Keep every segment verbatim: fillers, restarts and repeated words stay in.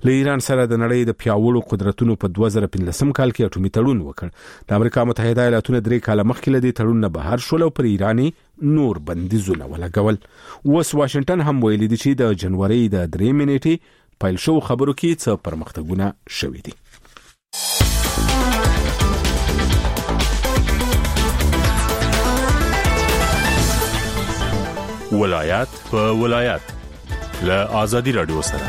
له ایران سره د نړۍ د پیاوړو قدرتونو په دوه زره پنځلسم کال کې اټومي تړون وکړ. د امریکا متحده ایالاتونو درې کاله مخکې له دې تړون نه بهر شول او پر ایراني نور بندیزونه ولګول. اوس واشنگټن هم ویلي دی چې د جنوري د درې نیټې پیل شو خبرو کې څه پرمختګونه شوي دي. ولایت په ولایت له آزادي رادیو سره.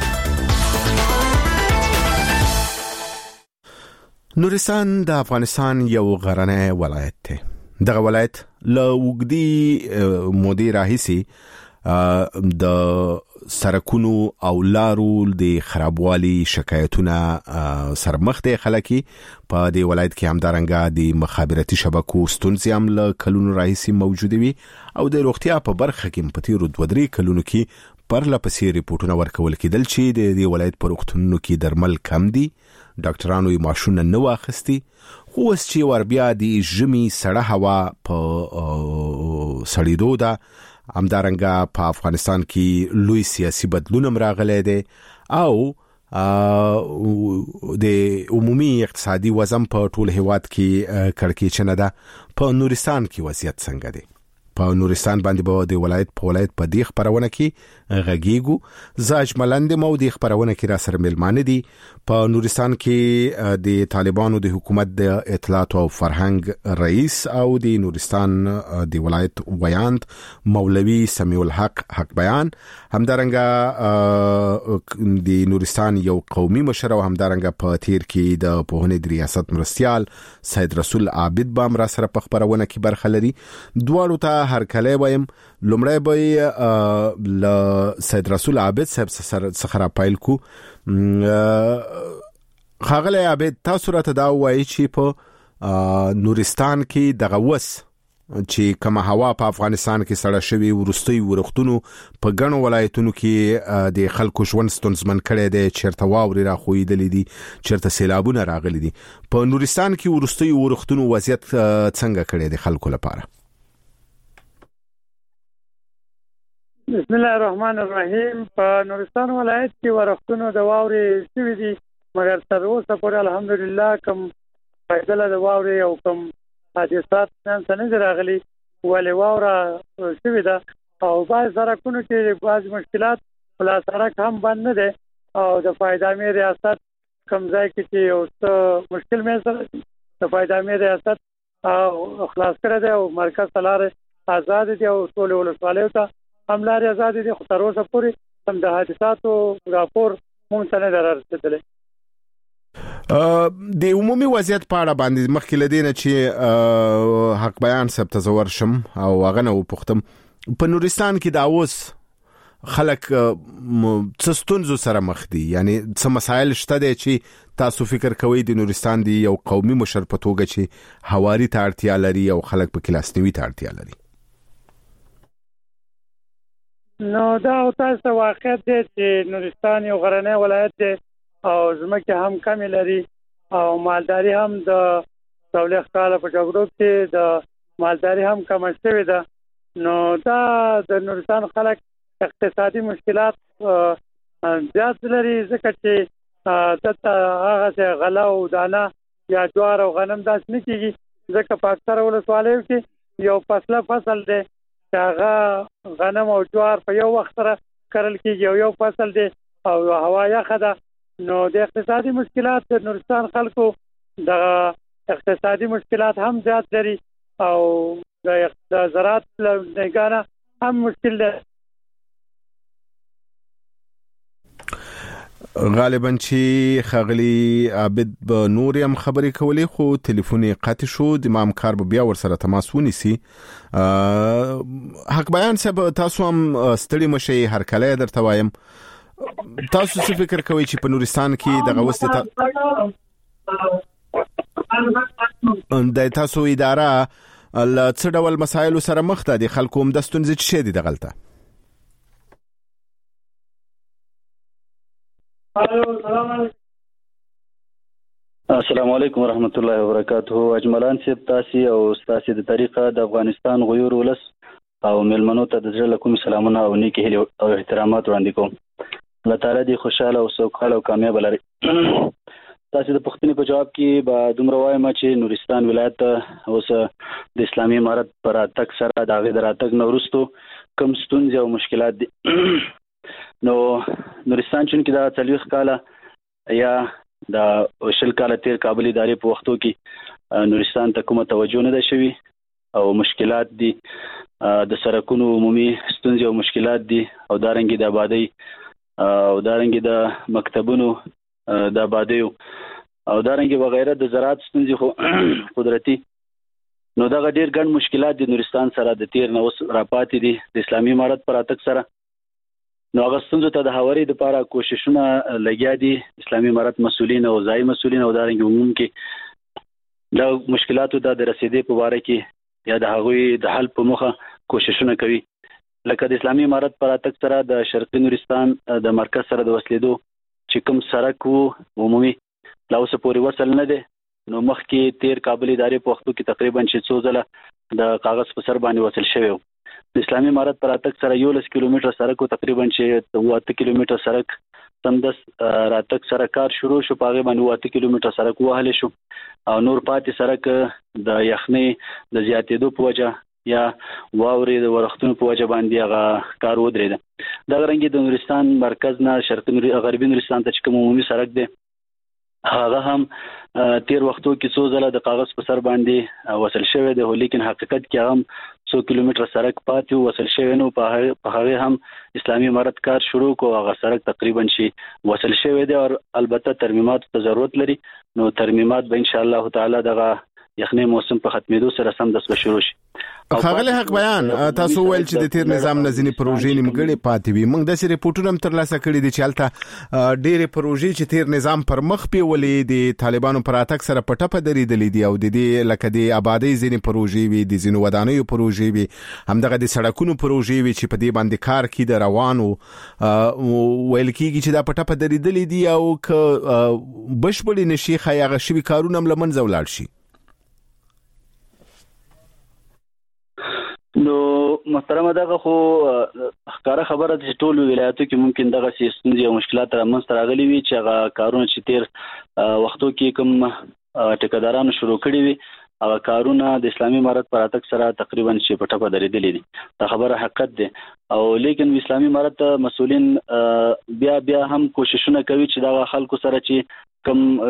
نورستان د افغانستان یو غرنی ولایت دی. دغه ولایت له اوږدې مودې راهیسې د سرکونو او لارو د خرابوالي شکایتونه سره مخ دي. خلک په دې ولایت کې همدارنګه د مخابراتي شبکو ستونزې هم له کلونو راهیسې موجوده وي او د روغتیا په برخه کې په تیرو دوه درې کلونو کې پرله پسې ریپورتونه ورکول کېدل چې د دې ولایت په روغتونونو کې درمل کم دي، ډاکټرانو یې ماشونه نه واخیستي. خو اوس چې ور بیا د ژمي سړه هوا په سړېدو ده، همدارنګه په افغانستان کې لوی سیاسي بدلون هم راغلی دی او د عمومي اقتصادي وضع په ټول هیواد کې کړکېچنه ده. په نورستان کې وضعیت څنګه دی؟ په نورستان باندې به د ولایت په ولایت په دې خبرونه کې غږیږو. زه اجملند مو د خبرونه کې را سره ملمانه دي. په نورستان کې د طالبانو د حکومت د اطلاعات او فرهنګ رئیس او د نورستان د ولایت ویاند مولوی سمیع الحق حق بیان، همدارنګه د نورستان یو قومي مشر او همدارنګه په تیر کې د پوهنې د ریاست مرستیال سید رسول عابد بام را سره په خبرونه کې برخه لري. دواړو ته هر کله وایم لومړی به ل سید رسول عابد صاحب څخه را پایل کو. خاغلی عابد، تاسو راته دا وایي چې په نورستان کې دغه وس چې کوم هوا په افغانستان کې سړه شوی ورستي ورختونو په غنو ولایتونو کې د خلکو ژوند ستونزمن کړي دي، چیرته واوري را خویدلې دي، چیرته سیلابونه راغلي دي. په نورستان کې ورستي ورختونو وضعیت څنګه کړي دي خلکو لپاره؟ بسم الله الرحمن الرحیم. په نورستان ولایت کې ورښتونو د واورې شوي دي، مګر تر اوسه پورې الحمدلله کوم فایده د واورې او کوم حادثات څه نه دي راغلي. ولې واوره شوې ده او بعض سړکونو کې بعض مشکلات، بلا سړک هم بند نه دی او د فایدامي ریاست کوم ځای کې چې یو څه مشکل مې سره د فایدامي ریاست او خلاص کړی دی او مرکز ته لارې آزاد دي او ټولې ولسوالیو ته هم لارې آزاد دي. خو تر اوسه پورې هم د حادثاتو راپور مونږ ته نه دی رارسېدلی. د عمومي وضعیت په اړه باندې مخکې له دې نه چې حق بیان صاحب ته زه ورشم او هغه نه وپوښتم، په نورستان کې دا اوس خلک څه ستونزو سره مخ دي؟ یعنی څه مسایل شته دي چې تاسو فکر کوئ د نورستان دی یو قومي مشر په توګه چې هواري ته اړتیا لري او خلک په کلاسنوي ته اړتیا لري؟ نو دا او تاسو واقعیت دی چې نورستان یو غرنی ولایت دی او ځمکې هم کمې لري او مالداري هم د څلوېښت کاله په جګړو کې د مالداري هم کمه شوې ده. نو دا د نورستان خلک اقتصادي مشکلات زیات لري، ځکه چې دلته هغه غله او دانه یا جوار او غنم داسې نه کېږي، ځکه په اکثره ولسوالیو کې یو فصله فصل دی چې هغه غنم او جوار په یو وخت سره کرل کېږي او یو فصل دی او هوا یخه ده. نو د اقتصادي مشکلات د نورستان خلکو د اقتصادي مشکلات هم زیات لري او د زراعت له نگاه هم مشکل ده. غالبا چې خغلی عابد به نور هم خبرې کولې خو ټلیفون یې قطع شو. د ما همکار به بیا ورسره تماس ونیسي. حق بیان صاحب، تاسو هم ستړي مشئ، هر کله درته وایم، تاسو څه فکر کوئ چې په نورستان کې دغه وسته د تاسو اداره له څه ډول مسایلو سره مخ ده؟ د خلکو هم د ستونزې څه دي دغلته؟ السلام علیکم ورحمت الله وبرکاته. اجملان صاحب، تاسو او تاسو د طریقه د افغانستان غیور ولس او ملمنو ته د زړه له کومې سلامونه او نیکې هیلې او احترامات وړاندې کوم. الله تعالی دې خوشاله او سوکاله او کامیاب لري. تاسو د پښتني په جواب کې به دومره وایم چې نورستان ولایت اوس د اسلامي امارت پر اتک سره د هغې د راتګ نه وروستو کوم ستونزې او مشکلات دي. نو نورستان چونکې دا څلوېښت کاله یا د شل کاله تیر کابل ادارې په وختو کې نورستان ته کومه توجه نه ده شوي او مشکلات دي، د سړکونو عمومي ستونزې او مشکلات دي او دارنګې د آبادۍ او دارنګې د مکتبونو د آبادیو او دارنګې وغیره د زراعت ستونزې خو قدرتي. نو دغه ډېر ګڼ مشکلات د نورستان سره د تیر نه اوس راپاتې دي د اسلامي امارت پر راتګ سره. نو هغه ستونزو ته د هواري دپاره کوششونه لګیا دي اسلامي امارت مسؤلین او ځایي مسؤلین او دارنګې عموم کې د مشکلاتو ته د رسېدې په باره کې یا د هغوی د حل په موخه کوششونه کوي. لکه د اسلامي امارت پر راتګ سره د شرقي نورستان د مرکز سره د وصلېدو چې کوم سړک وو عمومي لا اوسه پورې وصل نه دی. نو مخکې تیر کابل ادارې په وختو کې تقریبا چې څو ځله د کاغذ په سر باندې وصل شوی و. د اسلامي امارت پر راتګ سره یولس کیلومتره سړک و، تقریبا چې اووه اته کیلومتره سړک سمدس راتګ سره کار شروع شو، په هغې باندې اووه اته کیلومتره سړک ووهلی شو او نور پاتې سړک د یخنۍ د زیاتېدو په وجه یا واورې د ورښتونو په وجه باندې هغه کار ودرېده. دغه رنګې د نورستان مرکز نه شرقي غربي نورستان ته چې کوم عمومي سړک دی هغه هم تیر وختو کې څو ځله د کاغذ په سر باندې وصل شوی دی، لیکن حقیقت کې هم څو کیلومتره سړک پاتې وصل شوی نو په هغې هم اسلامي امارت کار شروع کو. هغه سړک تقریبا چې وصل شوی دی او البته ترمیماتو ته ضرورت لري. نو ترمیمات به ان شاء الله تعالی دغه یخنۍ موسم په ختمېدو سره سم دس به شروع شي. ښاغلی حق بیان، تاسو ویل چې د تیر نظام نه ځینې پروژې نیمګړې پاتې وي. موږ داسې ریپورټونه هم ترلاسه کړي دي چې هلته ډېرې پروژې چې تیر نظام پر مخ بیولې د طالبانو پر راتګ سره په ټپه درېدلې دي او د دې لکه د آبادۍ ځینې پروژې وي، د ځینو ودانیو پروژې وي، همدغه د سړکونو پروژې وي چې په دې باندې کار کې د روانو ویل کېږي چې دا په ټپه درېدلې دي او که بشپړې نشي ښایي هغه شوي کارونه هم له منځه ولاړ شي. نو محترمه دغه خو ښکاره خبره ده چې ټول ولایتو کې ممکن دغه ستونزې او مشکلات رامنځته راغلي وي چې هغه کارونه چې تیر وختو کې کوم ټیکهدارانو شروع کړي وي هغه کارونه د اسلامي امارت پر راتګ سره تقریبا چې په ټپه درېدلي دي. دا خبره حقیقت دی او لیکن اسلامي امارت مسؤلین بیا بیا هم کوششونه کوي چې دغه خلکو سره چې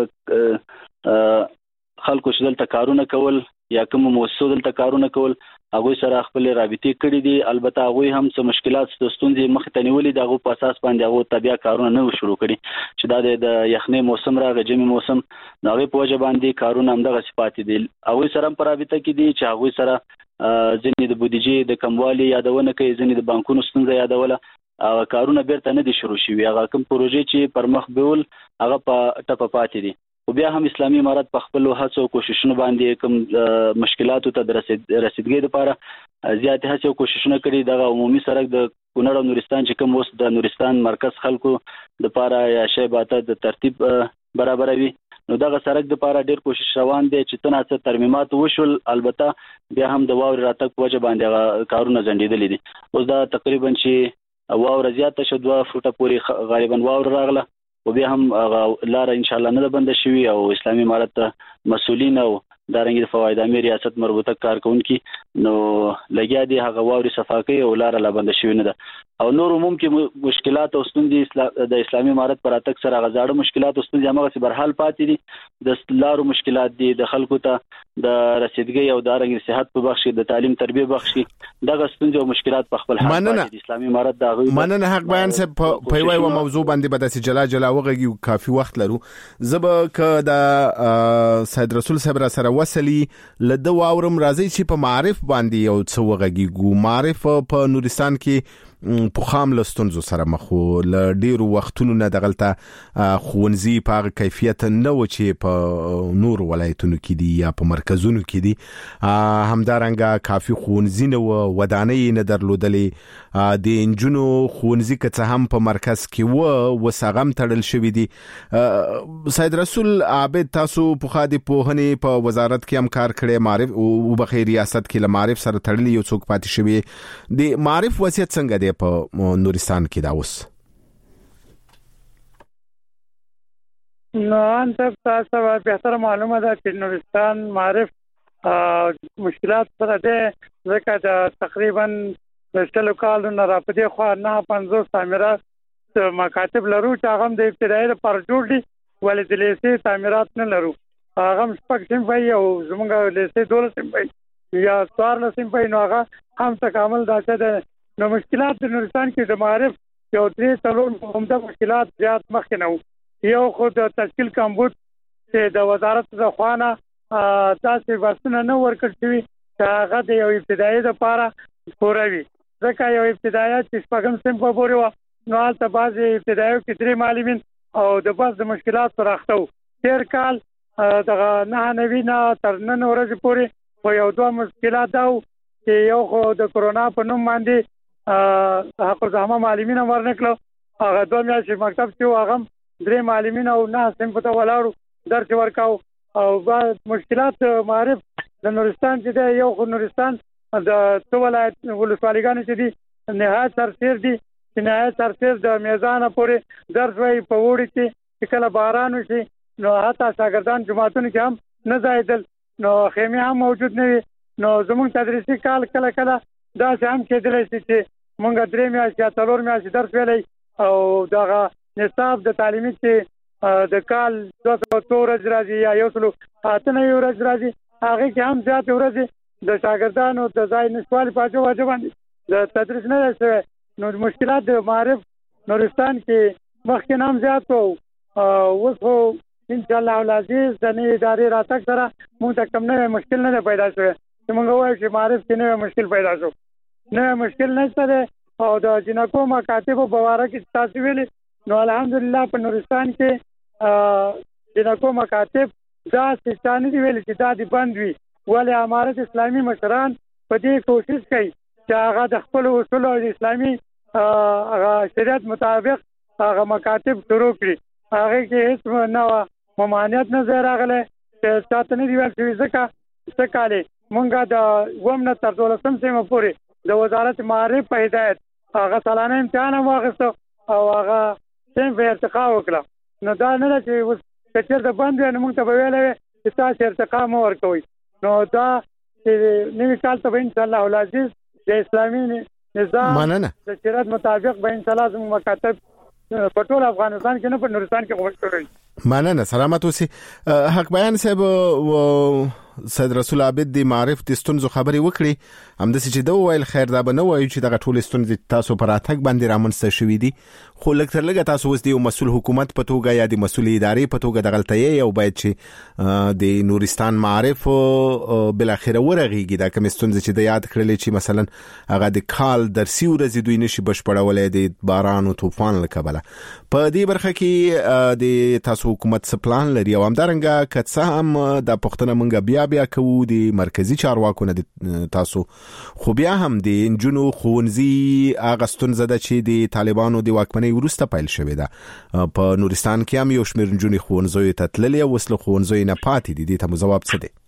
کوم خلکو چې دلته کارونه کول یا کوم مؤسسو دلته کارونه کول هغوی سره خپل رابطې کړي دي. البته هغوی هم څه مشکلات د ستونزې مخې ته نیولي د هغو په اساس باندې هغو ته بیا کارونه نه شروع کړي چې دا د یخنۍ موسم راغی، ژمي موسم، د هغې په وجه باندې کارونه همدغسې پاتې دي. هغوی سره هم په رابطه کې دي چې هغوی سره ځینې د بودیجې د کموالي یادونه کوي، ځینې د بانکونو ستونزه یادوله، کارونه بیرته نه دي شروع شوي. هغه کوم پروژې چې پر مخ بیول هغه په ټپه پاتې دي. خو بیا هم اسلامي امارت په خپلو هڅو او کوششونو باندې کوم مشکلاتو ته د رسیدګۍ لپاره زیاتې هڅې او کوششونه کړي. دغه عمومي سړک د کونړ او نورستان چې کوم اوس د نورستان مرکز خلکو لپاره یا شی باته د ترتیب برابروي، نو دغه سړک لپاره ډېر کوشش روان دی چې څه نه څه ترمیمات وشول. البته بیا هم د واورې راتګ په وجه باندې هغه کارونه ځنډېدلي دي. اوس دا تقریبا چې واوره زیاته شوه، دوه فوټه پورې غالبا واوره راغله و بیا هم لاره ان شاء الله نه ده بنده شوي او اسلامي امارت مسؤلین او دارنګې د فوایدامي ریاست مربوطه کارکونکي نو لګیا دي هغه واورې صفا کوي او لاره لا بنده شوي نه ده. او نور عموم کې مشکلات او ستونزې د اسلامي امارت پر راتګ سره هغه زاړه مشکلات او ستونزې هماغسې برحال پاتې دي. د لارو مشکلات دي، د خلکو ته د رسیدګۍ او دارنګې صحت په بخش، د تعلیم تربیه بخش، دغه ستونزې او مشکلات په خپل حال پاتې دي. اسلامي امارت د هغوی مننه حق بیان صاحب. په یوه یوه موضوع باندې به داسې جلا جلا وغږیو، کافي وخت لرو. زه به که د سید رسول صاحب را سره وصلي له ده واورم راځئ چې په معارف باندې یو څه وغږیږو. معارف په نورستان کې پوخام له ستونزو سره مخ و، له ډېرو وختونو نه دغلته ښوونځي په هغه کیفیت نه و چې په نورو ولایتونو کې دي یا په مرکزونو کې دي. همدارنګه کافي ښوونځي نه و، ودانۍ نه درلودلې، د نجونو ښوونځي که څه هم په مرکز کې و اوس هغه هم تړل شوي دي. سید رسول عابد، تاسو پخوا د پوهنې په وزارت کې هم کار کړی، معرف وبخښئ ریاست کې له معرف سره تړلي یو څوک پاتې شوي. د معرف وضعیت څنګه دی په نورستان کې دا اوس؟ نو ان تاسو به معلومه ده چې نورستان معرف مشکلات سره ده، ځکه د تقریبا شلو کالو نه را پدې خو نه پنځوس تعمیرات مکاتب لرو چې هغه د ابتدایي لپاره جوړ دي، ولې د لیسې تعمیرات نه لرو. هغه شپږ صنفه او زموږ لیسې دولس صنفه یا څوارلس صنفه، نو هغه هم تکامل داسې ده. نو مشکلات د نورستان کې د معرف یو درې څلور عمده مشکلات زیات مخکې نه وو. یو خو د تشکیل کمبود چې د وزارت د خوانه تاسو بسنه نه ورکړ شوی چې هغه د یو ابتدایي لپاره پوره وي، ځکه یو ابتدایي چې شپږم صنف پورې و، نو هلته بعضې ابتدایي کې درې معلمین او د بس د مشکلات سره اخته وو. تېر کال دغه نهه نوي نه تر نن ورځې پورې خو یو دوه مشکلات دا وو چې یو خو د کرونا په نوم باندې حق الزحمه معلمین هم ورنکړو، هغه دوه میاشتې مکتب چې و هغه درې معلمین او نه صنف ته ولاړو درس ورکاو. او بعض مشکلات معرف د نورستان چې دی، یو خو نورستان د څو ولایت ولسوالیګانې چې دي نهایت سرسیر دي، چې نهایت سرسیر د میزانه پورې درس وایي په اوړي کې چې کله باران وشي نو حتی شاګردان جوماتونو کې هم نه ځایېدل، نو خیمې هم موجود نه وي. نو زموږ تدریسي کال کله کله داسې هم کېدلی شي چې مونږ درې میاشتې یا څلور میاشتې درس ویلی او دغه نصاب د تعلیمي چې د کال دوه سوه څو ورځې راځي یا یو سلو اته نوي ورځې راځي، هغې کې هم زیاتې ورځې د شاګردانو د ځای نشتوالي په وجه باندې د تدریس نه دی شوی. نو مشکلات د معرف نورستان کې مخکې هم زیات وو. اوس خو انشاءالله العزیز د نوې ادارې راتګ سره مونږ ته کوم نوی مشکل نه دی پیدا شوی چې مونږ ووایو چې معرف کې نوی مشکل پیدا شو. نوی مشکل نشته دی. او د جنکو مکاتبو په باره کې تاسو ویلي، نو الحمدلله په نورستان کې جنکو مکاتب داسې چا نه دي ویلي چې دا دې بند وي، ولې امارت اسلامي مشران په دې کوشش کوي چې هغه د خپلو اصولو او د اسلامي هغه شریعت مطابق هغه مکاتب شروع کړي. هغې کې هېڅ نه ممانعت نه ځای راغلی چې چا ته نه دي ویل شوي، ځکه څه کالې مونږ د اووم نه تر دولسم صنفه پورې د وزارت معرف په هدایت هغه سالانه امتحان هم واخیسته او هغه صنف ارتقا وکړه. نو دا نه ده چې اوس که چېرته بند وي نو مونږ ته به ویلی وی چې تاسې ارتقا مه ورکوئ. نو دا چې نوي کال ته به انشاءالله العزیز د اسلامي نظام د شریعت مطابق به انشاءالله زموږ مکاتب په ټول افغانستان کې نه په نورستان کې خوښ کړئ. مننه، سلامت اوسئ. حق بیان صاحب سید رسول عابد د معرف د ستونزو خبرې وکړي، همداسې چې دا وویل خیر دا به نه وایو چې دغه ټول ستونزې تاسو پر راتګ باندې رامنځته شوي دي، خو لږ تر لږه تاسو اوس د یو مسؤل حکومت په توګه یا د مسؤل ادارې په توګه دغلته یې او باید چې د نورستان معرف بالاخره ورغېږي دا کومې ستونزې چې د یاد کړلې چې مثلا هغه د کال درسي ورځې دوی نشي بشپړولی د باران او طوفان له کبله. په دې برخه کې د تاسو حکومت څه پلان لري؟ او همدارنګه که څه هم دا پوښتنه مونږ بیا بیا کوو د مرکزي چارواکو نه تاسو، خو بیا هم د نجونو ښوونځي هغه ستونزه ده چې د طالبانو د واکمنۍ وروسته پیل شوې ده. په نورستان کې هم یو شمېر نجونې ښوونځیو ته تللې او اوس له ښوونځیو نه پاتې دي. دې ته مو ځواب څه دی؟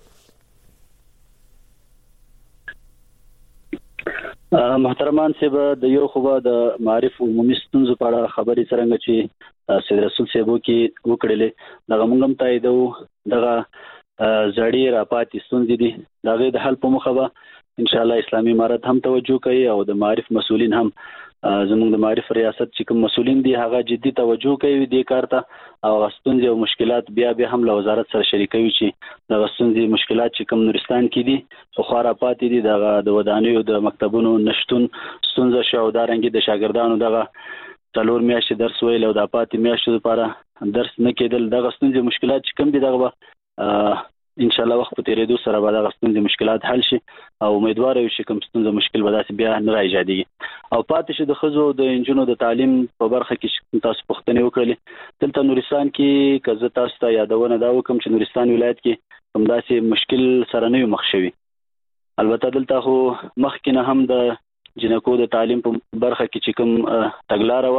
محترمان صاحب، د یو خو د معرف عمومي ستونزو په اړه خبرې څرنګه چې سید رسول صاحب کې وکړلې، دغه موږ هم تاییدو. دغه زړې راپاتې ستونزې دي، د هغې د حل په موخه به انشاءالله اسلامي امارت هم توجه کوي او د معرف مسؤلین هم زموږ د معرف ریاست چې کوم مسؤلین دي هغه جدي توجه کوي دې کار ته، او ستونزې او مشکلات بیا بیا هم له وزارت سره شریکوي چې دغه ستونزې مشکلات چې کوم نورستان کې دي خو راپاتې دي، دغه د ودانیو د مکتبونو نشتون ستونزه شو، او دارنګې د شاګردانو دغه څلور میاشتې درس ویل او د پاتې میاشتو لپاره درس نه کېدل، دغه ستونزې مشکلات چې کوم دي دغه به انشاءالله وخت په تېرېدو سره به دغه ستونزې مشکلات حل شي او امیدواره یو چې کوم ستونزه مشکل به داسې بیا نه راایجادېږي. او پاتې شو د ښځو د نجونو د تعلیم په برخه کې تاسو پوښتنې وکړلې. دلته نورستان کې که زه تاسو ته یادونه دا وکړم چې نورستان ولایت کې کوم داسې مشکل سره نه یو مخ شوي. البته دلته خو مخکې نه هم د جنکو د تعلیم په برخه کې چې کوم تګلاره وه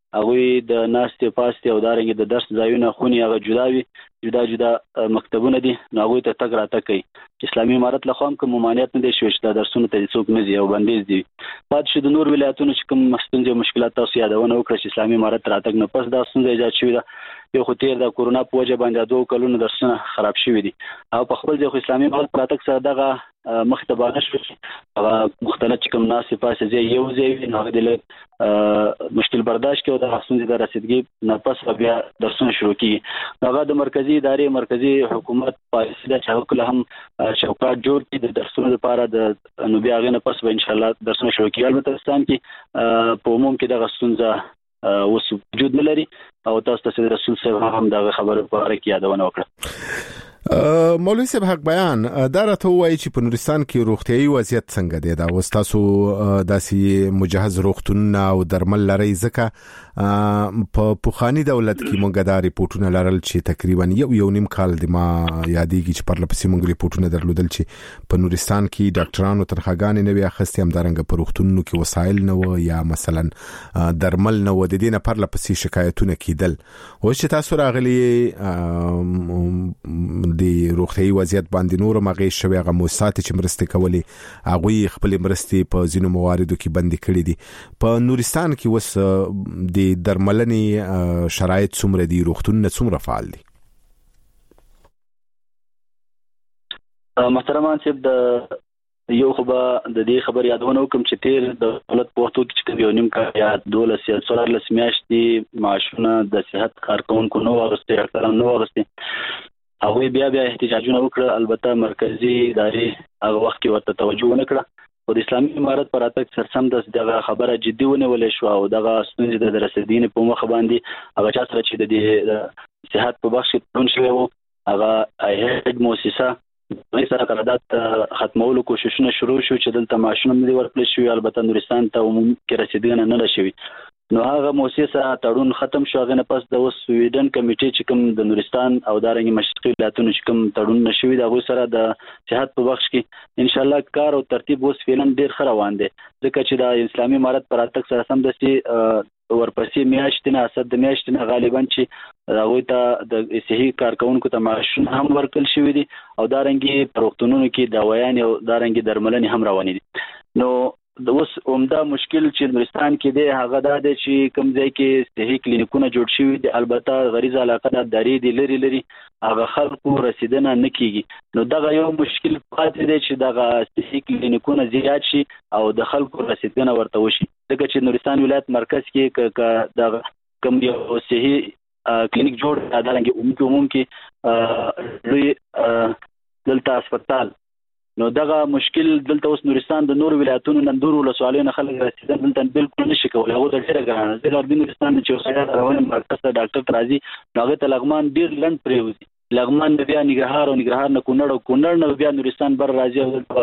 هغه د ناستې پاستې او دارنګ د درس ځایونه خوني هغه جدا وي جدا جدا مکتبونه دي نو هغه ته تک راته کوي اسلامي امارت له خام کوم ممانعت نه دي شوي چې د درسونو ته څوک نه دی او بندیز دي پات شو د نور ولایتونو چې کوم مستنځ مشکلات تاسو یادونه وکړه چې اسلامي امارت راتګ نه پس دا څنګه ایجاد شوی دا یو خو تیر د کورونا په وجه باندې دوه کلونو درسونه خراب شوی دي او په خپل ځای خو اسلامي امارت راتګ سره دغه مختبانه شو هغه مختلف کوم ناسې پاسې ځای یو ځای نه د مشکل برداشت کې او د حسنځ د رسیدګي نه پس بیا درسونه شروع کی هغه د مرکزی ادارې مرکزی حکومت پالیسي د چاوکله هم شوکات جوړ کړي د درسونو لپاره د نو بیا غو نه پس به ان شاء الله درسونه شروع کیږي البته افغانستان کې په عموم کې د غسونځه اوس وجود نه لري او تاسو ته د رسول صاحب هم دا خبره په اړه کې یادونه وکړه مولوی صاحب حق بیان دا راته وایي چې په نورستان کې روغتيایي وضعیت څنګه دی دا وستاسو داسې مجهز روغتون او درمل لري ځکه په پوخانی دولت کې مونږ دا ریپورتونه لرل چې تقریبا یو یو نیم کال د ما یادېږي چې پر لپسې مونږ ریپورتونه درلودل چې په نورستان کې ډاکټرانو ترخاګانې نه وي اخستې هم دارنګ په روغتونونو کې وسایل نه و یا مثلا درمل نه و د دې نه پر لپسې شکایتونه کیدل او چې تاسو راغلي د روغتيایي وضعیت باندې نور مغې شوی هغه موسسات چې مرسته کوي هغه خپل مرستې په ځینو مواردو کې بند کړي دي په نورستان کې وس د درملنې شرایط څومره دي روغتون نه څومره فعال دي محترمان صاحب د یو خبر د دې خبر یادونه کوم چې تیر د دولت په وختو کې چې یو نیم کال یا دولس یا څلورلس میاشتې معاشونه د صحت کارکونکو نو واغستې اکثرا نو واغستې هغه بیا بیا احتجاجونه وکړه البته مرکزی ادارې هغه وخت کې ورته توجه ونه کړه او د اسلامي امارت پر اتک سرسم د خبره جدي ونیول شو او دغه ستونزې د رسیدین په مخ باندې هغه چا سره چې د صحت په بخش کې پون شوی وو هغه هیډ موسسه د سره قرارداد ختمولو کوششونه شروع شو چې دلته معاشونه ملي ورکړل شو البته نورستان ته عموم کې رسیدنه نه شوی نو هغه موسسه تړون ختم شو هغه نه پس د سویډن کمیټې چې کوم د نورستان او دارنګ مشرقي ولایتونو چې کوم تړون نشوي د هغه سره د صحت په بخش کې ان شاء الله کار او ترتیب اوس فعلا ډیر ښه روان دي ځکه چې د اسلامي امارت پر اتک سره سم دسي ورپسې میاشتنه اسد د میاشتنه غالبا چې هغه ته د صحي کارکونکو ته معاشونه هم ورکل شوی دي او دارنګ پروختونونو کې دوايان او دارنګ درملنې هم روانې دي نو د اوس عمده مشکل چې نورستان کې دی هغه دا دی چې کوم ځای کې صحي کلینیکونه جوړ شوي دي البته غریزه علاقه د درې دی لري لري هغه خلکو رسیدنه نه کیږي نو دغه یو مشکل پاتې دی چې دغه صحي کلینیکونه زیات شي او د خلکو رسیدنه ورته وشي ځکه چې نورستان ولایت مرکز کې د کوم یو صحي کلینیک جوړ دارنګ عموم کې لوی دلته هسپتال نو دغه مشکل دلته اوس نورستان د نور ولایتونو نندور ولسوالیو خلک رسیدل دلته بالکل نشي کولای هغه د ډیره ګرانه د غربي نورستان چې خیال روان مرکز ته ډاکټر ترازی هغه ته لغمان ډیر لند پریوزي لغمان بیا نګرهار او نګرهار نه کونړ او کونړ نه بیا نورستان بر راځي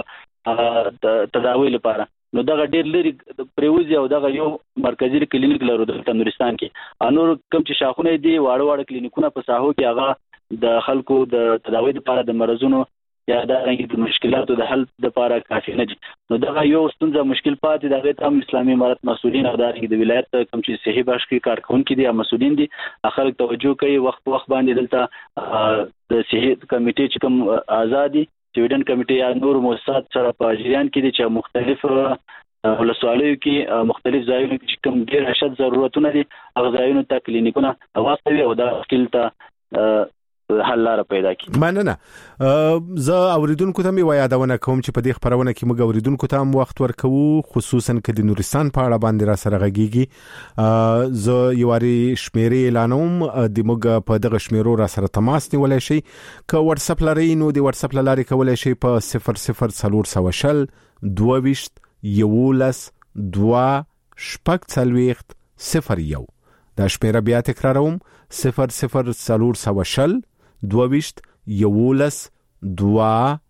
او تداوی لپاره نو دغه ډیر لري پریوزي او دغه یو مرکزی کلینیک لرو د نورستان کې انور کوم چې شاخونه دي واړه واړه کلینیکونه په ساحو کې هغه د خلکو د تداوی لپاره د مرزونو یا دا رنګ د مشکلاتو د حل لپاره کافي نه دي نو دا یو ستونزه مشکل پاتې د غیر تام اسلامي امارت مسؤلین او د د ولایت کوم چې صحي بخش کې کارکونکو دي او مسؤلین دي خلک توجه کوي وخت وخت باندې دلته د صحي کمیټې چې کوم آزادي سویډن کمیټې یا نور مؤسسات سره په جریان کې دي چې مختلف ولسوالیو کې مختلف ځایونو کې کوم ډیر اشد ضرورتونه دي هغه ځایونو ته کلینیکونه واستوي او دا مشکل ته حل لاره پیدا کی مننه زه اوریدونکو ته می وایادونه کوم چې په دې خبرونه کې موږ اوریدونکو ته هم وخت ورکو خصوصا کې د نورستان په اړه باندې را سره غږیږي زه یواري شمیرې اعلانوم د موږ په دغه شمیرو را سره تماس نیولای شي که واتس اپ لري نو د واتس اپ لاري کولای شي په صفر صفر صفر صفر دوه یولس دوا شپږ څلوېښت صفر یو دا شمیره بیا تکراروم صفر صفر صفر صفر دوه یولس دوا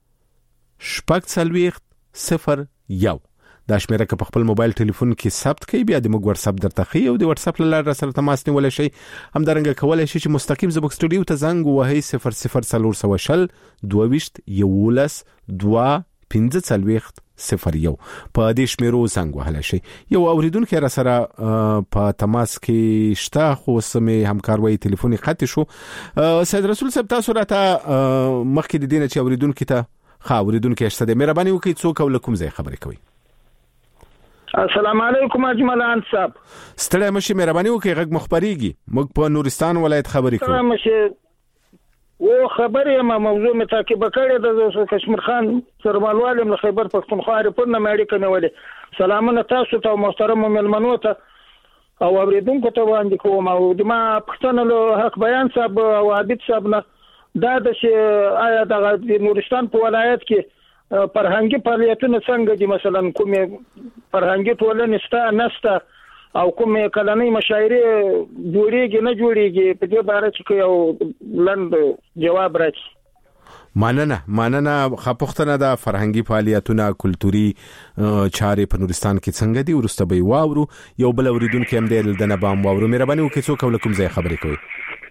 شپږ څلوېښت صفر یو دا شمیره که په خپل موبایل ټلیفون کې ثبت کړئ بیا د موږ واتس اپ درته خي او د واتس اپ لاره سره تماس نیولای شي هم درنګ کولای شي چې مستقیم زبک سټوډیو ته زنګ وهي صفر صفر صفر صفر دوه یولس دوا پنځه څلوېښت صفر یو په دې شمیرو زنګ وهلی شئ. یو اوریدونکی را سره په تماس کې شته خو سمې همکاروي ټلیفوني قطع شو. سید رسول صاحب تاسو راته مخکې د دې نه چې اوریدونکي ته ښه اوریدونکی شته دی مهرباني وکړئ څوک او له کوم ځای خبرې کوي؟ السلام علیکم اجملان صاحب. ستړی مشي مهرباني وکړئ غږ مخبريږي. موږ په نورستان ولایت خبرې کوو. ستړی مشي و خبرې ما موضوع مې تعقیب کړې د کشمیر خان سرمالوالم له خیبر پښتونخوا ریپورت نه مېډیکا نیولې. سلامونه تاسو ته محترم ملمنو ته او اوریدونکو ته وړاندې کوم. او د ما پښتنه له حق بیان صاحب او عابد صاحب نه دا د آیا د نورستان په ولایت کې فرهنګي فعالیتونه څنګه دي؟ مثلا کومه فرهنګي ټولنې شته نشته او کومه کلنۍ مشاعرې جوړیږي نه جوړیږي په دې باره کې یو لنډ جواب راکړي. مننه مننه خپختنه د فرهنګي فعالیتونه کلتوري چارې په نورستان کې څنګه دي ورسته به واورو. یو بل اوریدونکو هم د دنه بام واورو. مهرباني وکړئ څوک ول کوم ځای خبرې کوي؟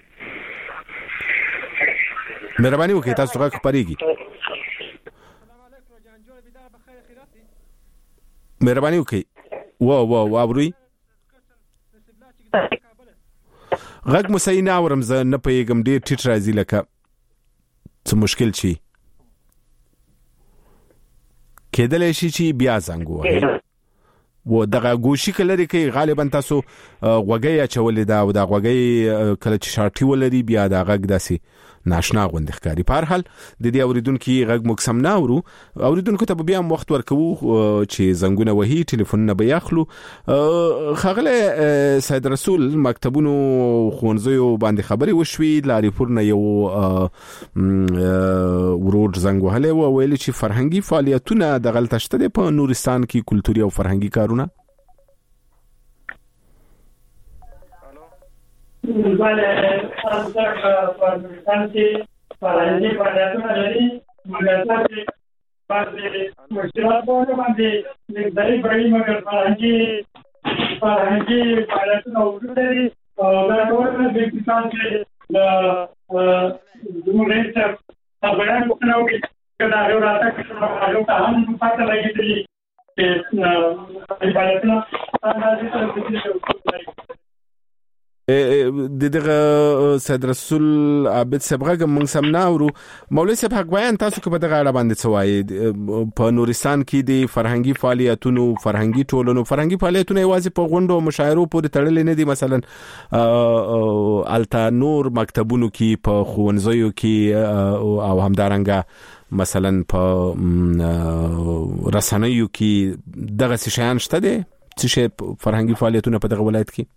مهرباني وکړئ تاسو غږ خبرېږي. مهرباني وکړئ و و واوري غږ مو صحیح نه اورم زه نه پوهېږم ډېر ټیټ راځي لکه څه مشکل شي کېدلی شي چې بیا زنګ ووهئ و دغه ګوشي که لرې کوي غالبا تاسو غوږۍ اچولې ده او دا غوږۍ کله چې شارټي ولري بیا دا غږ داسې ناشنا غوندې ښکاري. په هر حال د دې اوریدونکي غږ موږ سم نه اورو. اوریدونکو ته بیا هم وخت ورکوو چې زنګونه وهي ټلیفونونه به یې اخلو. ښاغلی سید رسول مکتبونو ښوونځیو باندې خبرې وشوې لا ریپور نه یو ورور زنګ وهلی و ویلي چې فرهنګي فعالیتونه دغلته شته دی په نورستان کې کلتوري او فرهنګي کارونه. بله تاسو په نورستان کې فرهنګي فعالیتونه لري مګر تاسو باندې مشکلات باندې نګداري بړي مګر فرهنګي فرهنګي فعالیتونه وګورئ او دا ټول د کسان چې د زموږ سره خبرې وکړو چې دا یو راته چې ته هم پاتې لګېدلی چې فعالیتونه تاسو ته د دغه سید رسول عابد صاحب غږ موږ سم نه اورو. مولوي صاحب حق بیان تاسو که په دغه اړه باندې څه وایي؟ په نورستان کې د فرهنګي فعالیتونو فرهنګي ټولنو فرهنګي فعالیتونه یوازې په غونډو او مشاعرو پورې تړلې نه دي. مثلا الته نور مکتبونو کې په ښوونځیو کې او همدارنګه مثلا په رسنیو کې دغه څه شیان شته دي څه شی فرهنګي فعالیتونه په دغه ولایت کې؟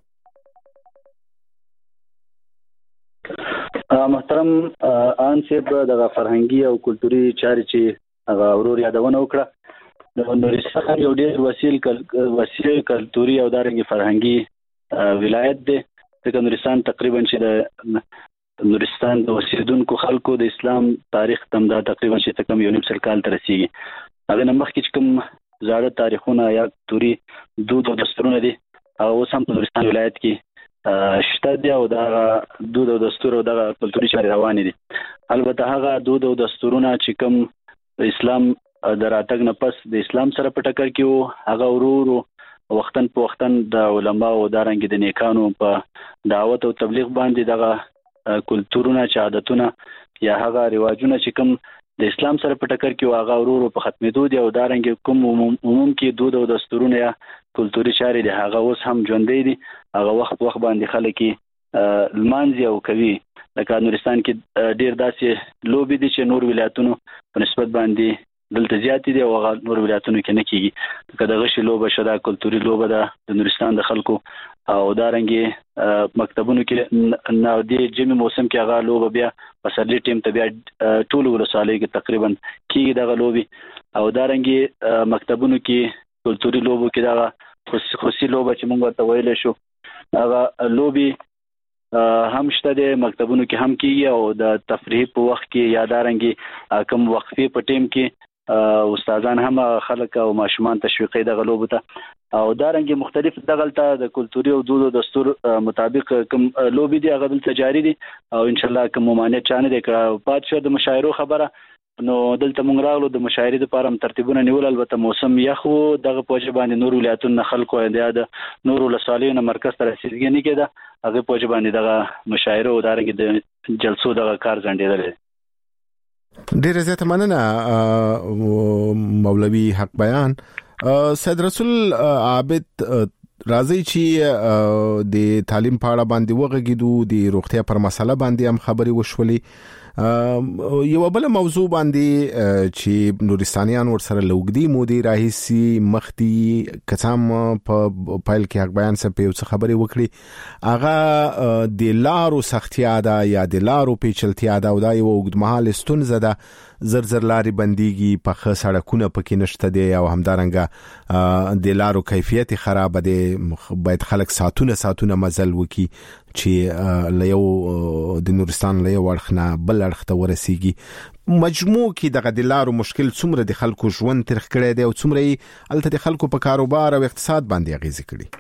محترم آن صاحب دغه فرهنګي او کلتوري چارې چې هغه ورور یادونه وکړه د نورستان یو ډېر وسیل وسیل کلتوري او دارنګي فرهنګي ولایت دی. ځکه نورستان تقریبا چې د نورستان د اوسېدونکو خلکو د اسلام تاریخ تم دا تقریبا چې کم یو نیم سل کال ته رسیږي. هغه نه مخکې چې کوم زاړه تاریخونه یا کلتوري دود او دستورونه دي هغه اوس هم په نورستان ولایت کې شته دي او دا دود او دستور او دا کلتوري چارې روانې دي. البته هغه دود او دستورونه چې کوم اسلام د راتګ نه پس د اسلام سره په ټکر کې وو هغه ورو وختن په وختن د علما او دارنګ د نیکانو په دعوت او تبلیغ باندې دغه کلتورونه چې عادتونه یا هغه رواجونه چې کوم د اسلام سره په ټکر کې هغه ورو په ختمېدو دي او دارنګ کوم عموم کې دود او دستورونه یا کلتوري چارې دي هغه اوس هم ژوندۍ دي. هغه وخت وخت باندې خلک لمانځي او کوي. لکه نورستان کې ډېر داسې لوبې دي چې نور ولایتونو په نسبت باندې دلته زیاتې دي او هغه نور ولایتونو کې نه کېږي. لکه د غشي لوبه شته کلتوري لوبه ده د نورستان د خلکو او دارنګې مکتبونو کې نه د جمی موسم کې هغه لوبه بیا پسرلي ټیم ته بیا ټول ولسوالۍ کې تقریبا کېږي دغه لوبې او دارنګې مکتبونو کې کلتوري لوبو کې دغه خصوصي لوبه چې موږ ورته ویلی شو هغه لوبې هم شته د مکتبونو کې هم کېږي او د تفریح په وخت کې یا دارنګې کوم وقفې په ټیم کې استادان هم خلک او ماشومان تشویقي دغه لوبو ته او دارنګې مختلف دغلته د کلتوري او دود او دستور مطابق کوم لوبې دي هغه دلته جاري دي او ان شاء الله کوم ممانعت چانه دی کړه. پات شو د مشاعرو خبره نو دلته موږ راغلو د مشاعرې لپاره هم ترتیبونه نیول. البته موسم یخ و، دغه په وجه باندې نور ولایتونو خلکو د نور ولسوالیو نه مرکز ته رسیدګي نه کېده، هغه په وجه باندې دغه مشاعره او دغه د جلسو دغه کار ځنډېدل. ډېر زیاته مننه مولوي حق بیان. سید رسول عابد راځي چې د تعلیم په اړه باندې وغږیدو، د روغتیا پر مسله باندې هم خبرې وشولې. یو بل موضوع باندې چې نورستانیان ورسره لوګدي مودي راهیسي مختی کسام په پایل کې حق بیان سره په څه خبرې وکړي، هغه د لارو سختیا ده یا د لارو پیچلتیا ده او دا یو اوږدمهاله ستونزه ده. زر زر لارې بنديږي، په ښه سړکونه پکې نشته دي او همدارنګه د لارو کیفیت خراب دي. باید خلک ساتونه ساتونه مزل وکي چې له یو د نورستان له یو اړخ نه بل اړخ ته ورسیږي. مجموع کې دغه د لارو مشکل څومره د خلکو ژوند ترخ کړی دی او څومره یې الته د خلکو په کاروبار او اقتصاد باندې اغیزه کړي؟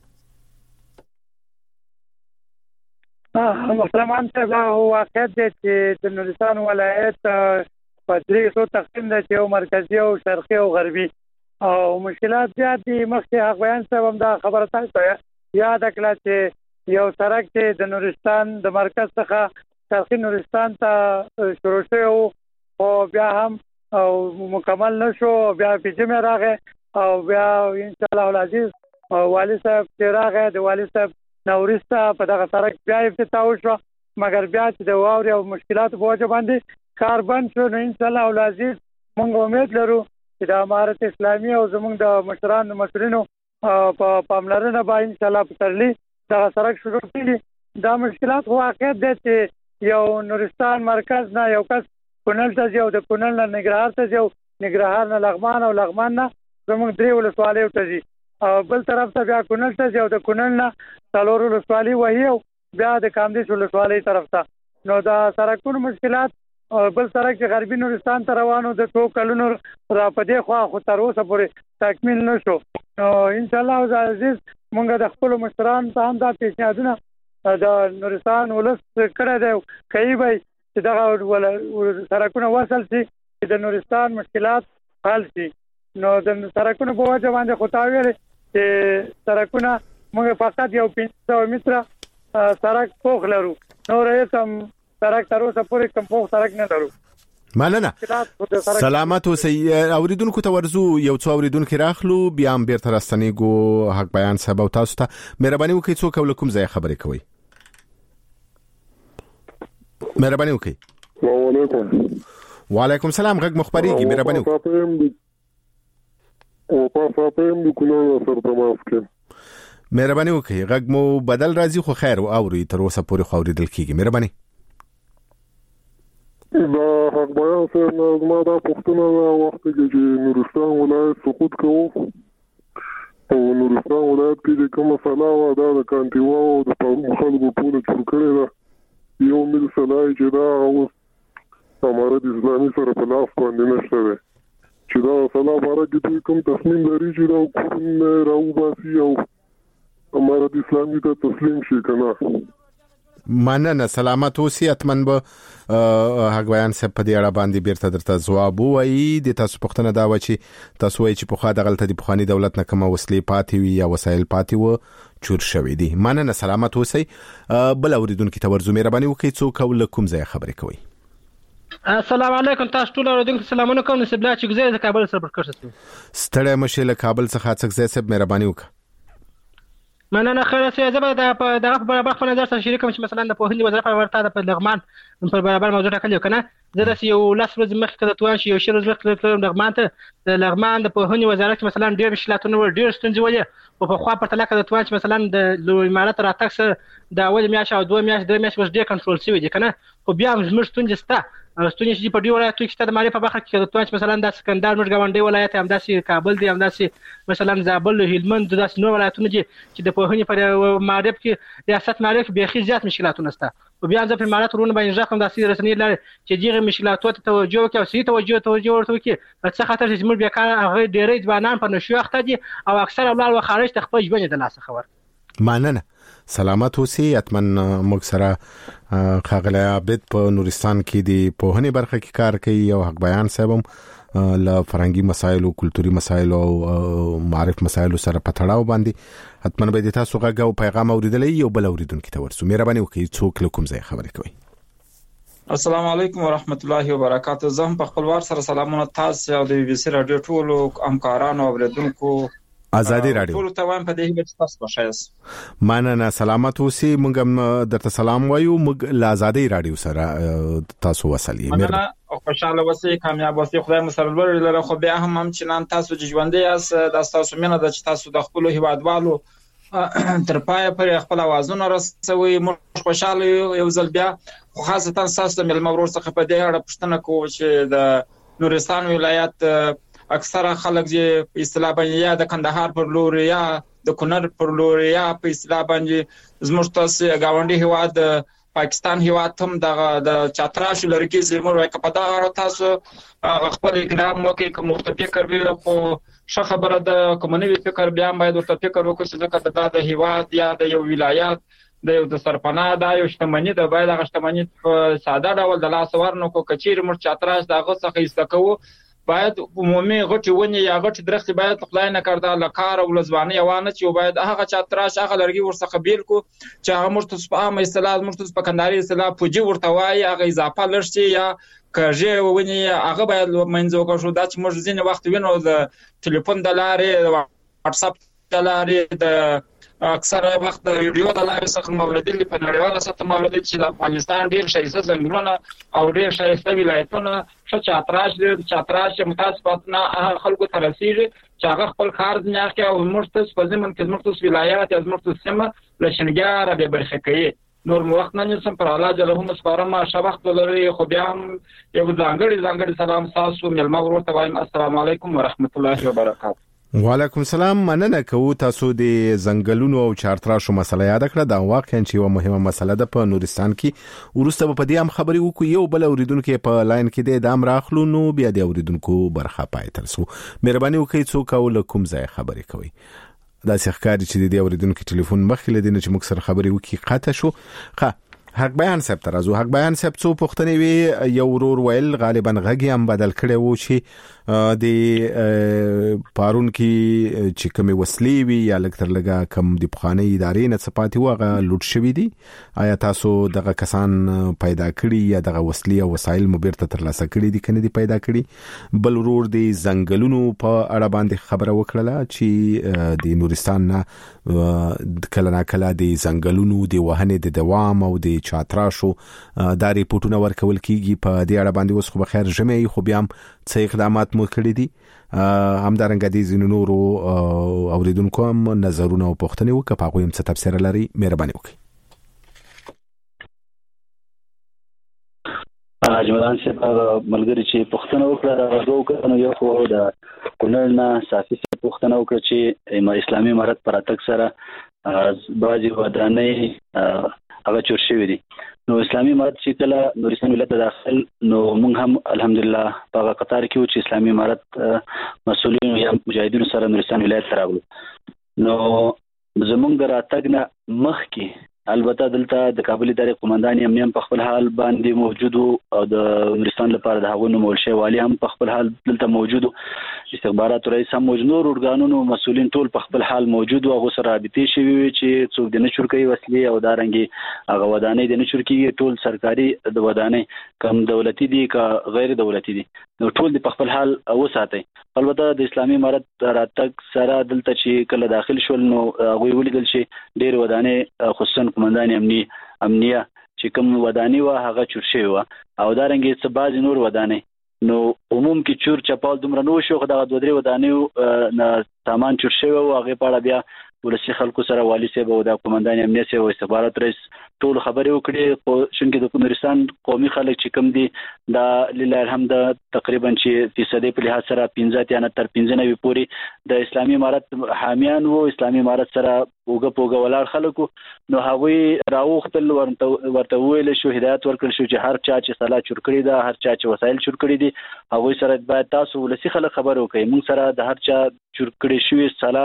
محترمان صاحب، واقعیت دی چې د نورستان ولایت په درې څو تقسیم دی، چې یو مرکزي او شرقي او غربي، او مشکلات زیات دي. مخکې حق بیان صاحب هم دا خبره تاسو ته یاد کړه چې یو سړک چې د نورستان د مرکز څخه شرقي نورستان ته شروع شوی او بیا هم او مکمل نشو، بیا پیچمه راغی او بیا ان شاء الله العزیز والي صاحب چې راغی، د والي صاحب نورسته په دغه سړک بیا افتتاح وشو، مګر بیا چې د واورې او مشکلاتو په وجه باندې کار بند شو. نو ان شاء الله العزیز موږ امید لرو چې د امارت اسلامي او زموږ د مشرانو مسؤلینو په پاملرنه به ان شاء الله په ترلي دغه سړک شروع کړي. دا مشکلات واقعیت دی چې یو نورستان مرکز نه یو کس کونړ ته ځي او د کونړ نه ننګرهار ته ځي او ننګرهار نه لغمان او لغمان نه زموږ درې ولسوالیو ته ځي، او بل طرف ته بیا کونړ ته ځي او د کونړ نه څلور ولسوالۍ وهي او بیا د کامدیش ولسوالۍ طرف ته. نو دا سړکونو مشکلات. بل سړک چې غربي نورستان ته روانو د څو کلونو را پدې خوا خو تر اوسه پورې تکمیل نشو. نو ان شاء الله عزیز موږ د خپل مشرانو ته هم دا پیشنهادونه د نورستان ولس کړی دی، کوي به چې دغه سړکونه وصل شي چې د نورستان مشکلات حل شي. نو د سړکونو په وجه باندې خو تا ویل چې سړکونه موږ فقط یو پنځه سوه متره سړک پوخ لرو، نور یې هم سړک تر اوسه پورې کوم پوخ سړک نه لرو. مننه. سلامت اوسئ. اوریدونکو ته ورزو یو څو اوریدونکو راخلو، بیا هم بیرته راستنیږو حق بیان صاحب او تاسو ته مهرباني وکړئ څوک او کوم ځای خبرې کوي. مهرباني وکړئ. السلام علیکم. وعلیکم السلام. غږ مخبريږي، مهرباني وکړئ. او تاسو ته هم کولای سره تماس کې مهرباني وکړئ. غږ مو بدل راځي خو خیر او اوري تر اوسه پورې خو اوریدل کیږي. مهرباني. دا حق بیان سره نظم دا پښتنه وخت کې چې نورستان ولایت سقوط کوو او نورستان ولایت کې کوم مسله و دا د کانټیوا او د خلکو ټول جوړ کړی دا یو مل سلای چې دا او امارت اسلامي سره په لاس باندې نشته دی چې دا مسله باره کې دوی کوم تصمیم لري چې دا کورونه راوباسي او امارت اسلامي ته تسلیم شي کنه. مننه. سلامت اوسئ. اتمن به حق بیان صاحب په دې اړه باندې بیرته درته ځواب وایي. د تاسو پوښتنه دا و چې تاسو وایي چې په خوا دغلته د پخواني دولت نه کومه وسلې پاتې وي یا وسایل پاتې و چور شوي دي. مننه. سلامت اوسئ. بل اوریدونکو ته ورزو مهرباني وکړئ څوک او له کوم ځای خبرې کوي. السلام علیکم. تاسو ټول اوریدونکو سلامونه کوم. نصیب الله چې گزارې د کابل سره برکت شي. ستړی مشه له کابل څخه څخه ځای صاحب مهرباني وکړه. مننه. خیر سي زه به د دغه په برابر خپل نظر سره شریکم چې مثلا د پوهنې وزارت په ورته د لغمان په برابر موضوع ټاکلی کنه. زه د یو لاس ورځې مخکې د توان شي یو شی ورځ مخکې لغمان ته د لغمان د پوهنې وزارت مثلا ډېر مشکلاتونه ور ډېر ستونزې ولې او په خوا په تلکه د توان چې مثلا د امارت راتګ سره د اول میاشت او دوه میاشت درې میاشت ډېر کنټرول شوی دی کنه. خو بیا موږ ستونزې سته ستونزې چې په دې ولایتو کې ستاسو مالي په برخه کې د توان چې مثلا د سکندر موږ غونډې ولایت هم داسې کابل دی هم داسې مثلا زابل هلمند داسې نور ولایتونه دي چې د پوهنې پر معرف کې ریاست معرف بیخي زیات مشکلاتونه سته. او بیا ځکه په امارت ورونه باندې ځکه داسې رسنۍ لري چې دغه مشکلاتو ته توجه وکړي او سي توجه توجه ورته وکړي په څه خاطر چې موږ بیا کار هغه ډېرې ځوانان په نشو اخته دي او اکثر اولاد و خارج ته خپل ژوند د لاس خبر. مننه. سلامت اوسئ. اتمن موږ سره خاغلی عابد په نورستان کې د پوهنې برخه کې کار کوي او حق بیان صاحب هم له فرهنګي مسایلو، کلتوري مسایلو او معرف مسایلو سره پټړاو باندې اتمن به د تاسو غږ او پیغام اوریدلې یو بل اوریدونکو ته ورسو. مهرباني وکړئ څوک له کوم ځای خبرې کوي. السلام علیکم ورحمت الله وبرکاته. زه هم په خپل وار سره سلامونه تاسو او د بي بي سي رادیو ټولو همکارانو او اوریدونکو آزادی رادیو ټول ته وایم په دې هیله چې تاسو خوشاله مننه. سلامت اوسئ. موږ هم درته سلام وایو. موږ له آزادی رادیو سره تاسو وصلې. مننه او خوشاله اوسئ، کامیاب اوسئ، خدای مو سره لري لره. خو بیا هم هم چې نن تاسو ژوندۍ یاست، د تاسو مینه د چې تاسو د خپل هیوادوالو تر پای پر خپل اوازونه رسوي. موږ خوشاله یو ځل بیا، خو خاصتا تاسو د ملما ورور څخه په دې اړه پوښتنه کوو چې د نورستان ولایت اکثره خلک چې په اصطلاح باندې یا د کندهار پر لور یا د کونړ پر لور یا په اصطلاح باندې زموږ تاسو گاونډي هیواد پاکستان هیواد هم د چاتراشو لرګي زموږ کپدا تاسو خپل اقدام وکړي کوم فکر وی په ښه خبره د کومنوي فکر بیا باید ورته فکر وکړي چې د هیواد یا د یو ولایت د یو د سرپناه د یو شتمنۍ د باید هغه شتمنۍ په ساده ډول د لاس ورنو کو کچیر مر چاتراش دغه څخه استکو باید عمومي غټي ونی یا غټي درخت باید خدای نه کړدا لکار او لزوانه یوانه چې باید هغه چاتراش هغه لرګي ورڅخه بیل کو چې هغه مرتس په عامه اصطلاح مرتس په کنداري اصطلاح پوجي ورته وای هغه اضافه لرشي یا کژه ونی هغه باید منځو کو شو دا چې موږ ځینې وخت وینو د ټلیفون د لارې واتس اپ د لارې د اکثر وخت د ویډیو د لارې څخه موردل په نړیواله سطح موردل چې د افغانستان ډیر شایسته ځنګلونه او ډیر شایسته ولایتونه ش چاتراش د چاتراش متاسفانه خلکو ته رسیږي چې هغه خپل کار نه کوي او مرتس په زمن کې مرتس ولایت از مرتس سیمه لشنګار به برخه کوي. نور وخت نه نسم پر الله جل هم سپارم ش وخت لري. خو بیا هم یو ځانګړي ځانګړي سلام تاسو ملما ورور ته وایم. السلام علیکم ورحمت الله وبرکاته. وعلیکم السلام. مننه کوو تاسو د زنګلونو او چارتراشو مسله یاد کړه. دا واقعا چې یو مهمه مسله ده په نورستان کې. ورسته په دې هم خبرې وکړو. یو بل اوریدونکو په لاین کې د دام راخلو نو بیا د اوریدونکو برخه پای ترسو. مهرباني وکړئ څوک او کوم ځای خبرې کوي. دا څخکاري چې د اوریدونکو ټلیفون مخې لدی نه چې موږ سره خبرې وکړي قطع شو. ښه حق بیان صاحب ترازو حق بیان صاحب څو پوښتنې وی. یو ورور ویل غالبا غږی هم بدل کړي وو چې د پارون کې چې کوم وسلې وی یا لکتر لګه کم د بخانه ادارې نه صفاتي وغه لوټ شوی دي. آیا تاسو دغه کسان پیدا کړي یا دغه وسلې او وسایل مبرته ترلاسه کړي دي کنه دي پیدا کړي؟ بل ورور د زنګلونو په اړه باندې خبره وکړه چې د نورستان نه کله نا کله د زنګلونو د وهنې د دوام او د چاتراشو دا ریپورتونه ورکول کیږي. په دې اړه باندې اوس خو بخیر جمعي خو بیا هم څه اقدامات مو کړی دي؟ همدارنګه د زینو نورو اوریدونکو هم نظرونه او پوښتنې وکړه په هغه هم څه تفسیر لري. مهرباني وکړئ. جمعان صاحب ملګری چې پوښتنه وکړه دا دوه کړنو یو خو د کونړ نه صافي پوښتنه وکړه چې اسلامي امارت پر اتک سره بعضي ودانۍ هغه چور شوی دي. نو اسلامي امارت چې کله نورستان ولایت داخل نو موږ هم الحمدلله په قطار کې و چې اسلامي امارت مسؤلین یا مجاهدینو سره نورستان ولایت راغلو. نو زموږ د راتګ نه مخکې البته دلته د کابل ادارې قومندان امنیت په خپل حال باندې موجود او د نورستان لپاره د هغونو مولشي والی هم په خپل حال دلته موجود، استخبارات رئیس هم موجود، نور ارګانونو مسؤلین ټول په خپل حال موجود او غوسه رابطې شوی وي چې څوک د نشور کوي وسلې او دارنګي هغه ودانۍ د نشور کوي. ټول سرکاري د ودانۍ کم دولتي دي که غیر دولتي دي نو ټول د په خپل حال وساتي. البته د اسلامي امارت راتګ سره دلته چې کله داخل شول نو هغه ولیدل چې ډېر ودانۍ خصوصا قومندان امني امنیه چې کوم ودانۍ و هغه چور شوی و او دارنګي څه بعض نور ودانۍ نو عموم کې چور چپال دومره نو شو خو دغه دوه درې ودانۍ نه سامان چور شوی او هغه په اړه بیا ولسی خلکو سره والی صاحب او د قومندان امنیت او استخبارات رئیس ټول خبرې وکړي. خو شونکې د نورستان قومي خلک چې کوم دي دا لله الحمد تقریبا چې فیصدي په لحاظ سره پنځه یا نه تر پنځه نه وی پوری د اسلامي امارت حامیان وو، اسلامي امارت سره اوګه پوګه ولار خلکو نو هغه راوختل ورته ویل شو، هدایت ورکړل شو چې هر چا چې صلاح چور کړی دا هر چا چې وسایل چور کړی دي هغه سره باید تاسو ولسی خلک خبر وکړي. موږ سره د هر چا چور کړی شوی صلاح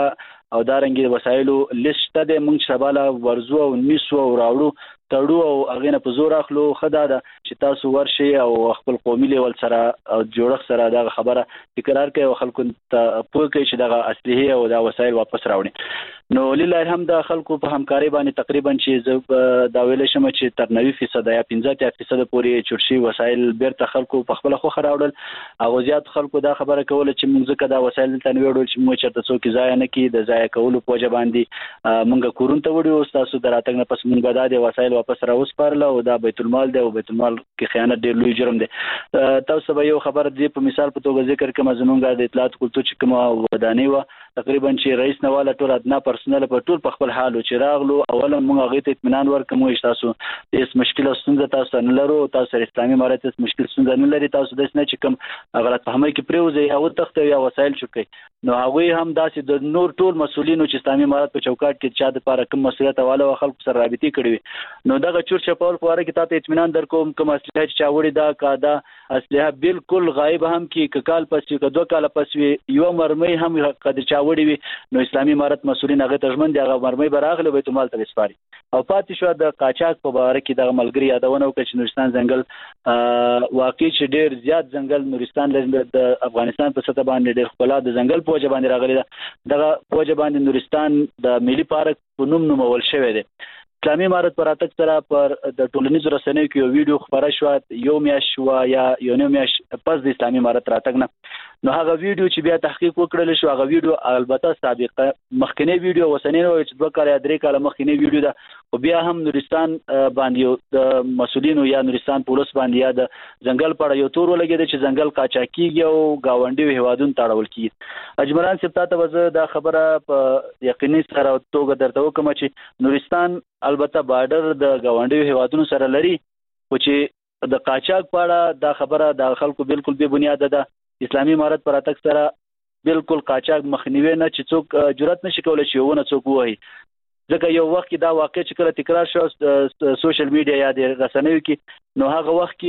او دا رنګي وسایلو لیست د موږ سباله ورزو او نیسو او راوړو تړو او هغه نه په زور اخلو خدا ده چې تاسو ورشي او خپل قومي لیول سره او جوړخ سره دا خبره تکرار کوي او خلکو ته پوه کوي چې دا اصلي او دا وسایل واپس راوړي نو لله الحمد خلکو په همکاري باندې تقریبا چې دا ویل شم چې تر نوي فیصد یا پنځه فیصد پورې چورشي وسایل بیرته خلکو په خپل خو خراوړل او زیات خلکو دا خبره کوله چې موږ ځکه دا وسایل ته نوړل چې موږ چرته څوک ځای نه کی د ځای کولو په وجه باندې موږ کورون ته وړو تاسو دراتګ نه پس موږ دا د وسایل واپس راوس پرله او دا بیت المال دی او بیت المال کې خیانت ډیر لوی جرم دی تاسو به یو خبر دی په مثال په توګه ذکر کوم زمونږ د اطلاعات کلتور چې کوم ودانی و تقریبا چې رئیس نواله ټول ادنا پرسنل په ټول په خپل حال او چې راغلو اولا موږ هغه ته اطمینان ورکوم چې تاسو هیڅ مشکل ستونزه تاسو نه لرو تاسو اسلامي امارت هیڅ مشکل ستونزه نه لري تاسو د نه چې کوم غلط فهمي کې پریوځي او تخت یا وسایل چوکي نو هغه هم داسې د نور ټول مسولینو چې اسلامي امارت په چوکاټ کې چا د لپاره کوم مسولیت والا خلکو سره رابطي کړی نو دغه چور چپول په اړه کې تاسو اطمینان درکوم کوم اصلي چې چاوړي دا کادا اصلي بالکل غایب هم کې کال پس کې دوه کال پس یو مرمۍ هم قد چاوړي وي نو اسلامي امارت مسولین هغه ترجمن دی هغه مرمۍ براغله بیت المال ته وسپاري او پاتې شو د قاچاق په اړه کې د ملګری یادونه وکړي چې نورستان ځنګل واقعي چې ډیر زیات ځنګل نورستان د افغانستان په سطح باندې ډیر خپل د ځنګل په وجه باندې راغلي دا دغه په وجه باندې نورستان د ملي پارک په نوم نومول شوی دی اسلامي امارت پر اتک سره پر د ټولنیزو رسنیو کې یو ویډیو خبره شو یو میاش شو یا یو نیم میاش پس د اسلامي امارت راتګ نه نو هغه ویډیو چې بیا تحقیق وکړل شو هغه ویډیو البته سابقه مخکنی ویډیو وسنۍ نو چې دوه کال یا درې کال مخکنی ویډیو ده او بیا هم نورستان باندې د مسولینو یا نورستان پولیس باندې یا د ځنګل په اړه یو تور ولګید چې ځنګل قاچاقیږي او گاونډي هوادون تاړول کیږي اجمران سپتا ته وزه دا خبره په یقیني سره توګه درته وکم چې نورستان البته بارډر د گاونډي هوادونو سره لري او چې د قاچاق په اړه دا خبره د خلکو بالکل بے بنیاد ده اسلامي امارت پر اتک سره بالکل قاچاق مخنیوي نه چې څوک جرأت نشي کولای چې ونه څوک وایي ځکه یو وخت دا واقع چې کله تکرار شو سوشل میډیا یا د رسنیو کې نو هغه وخت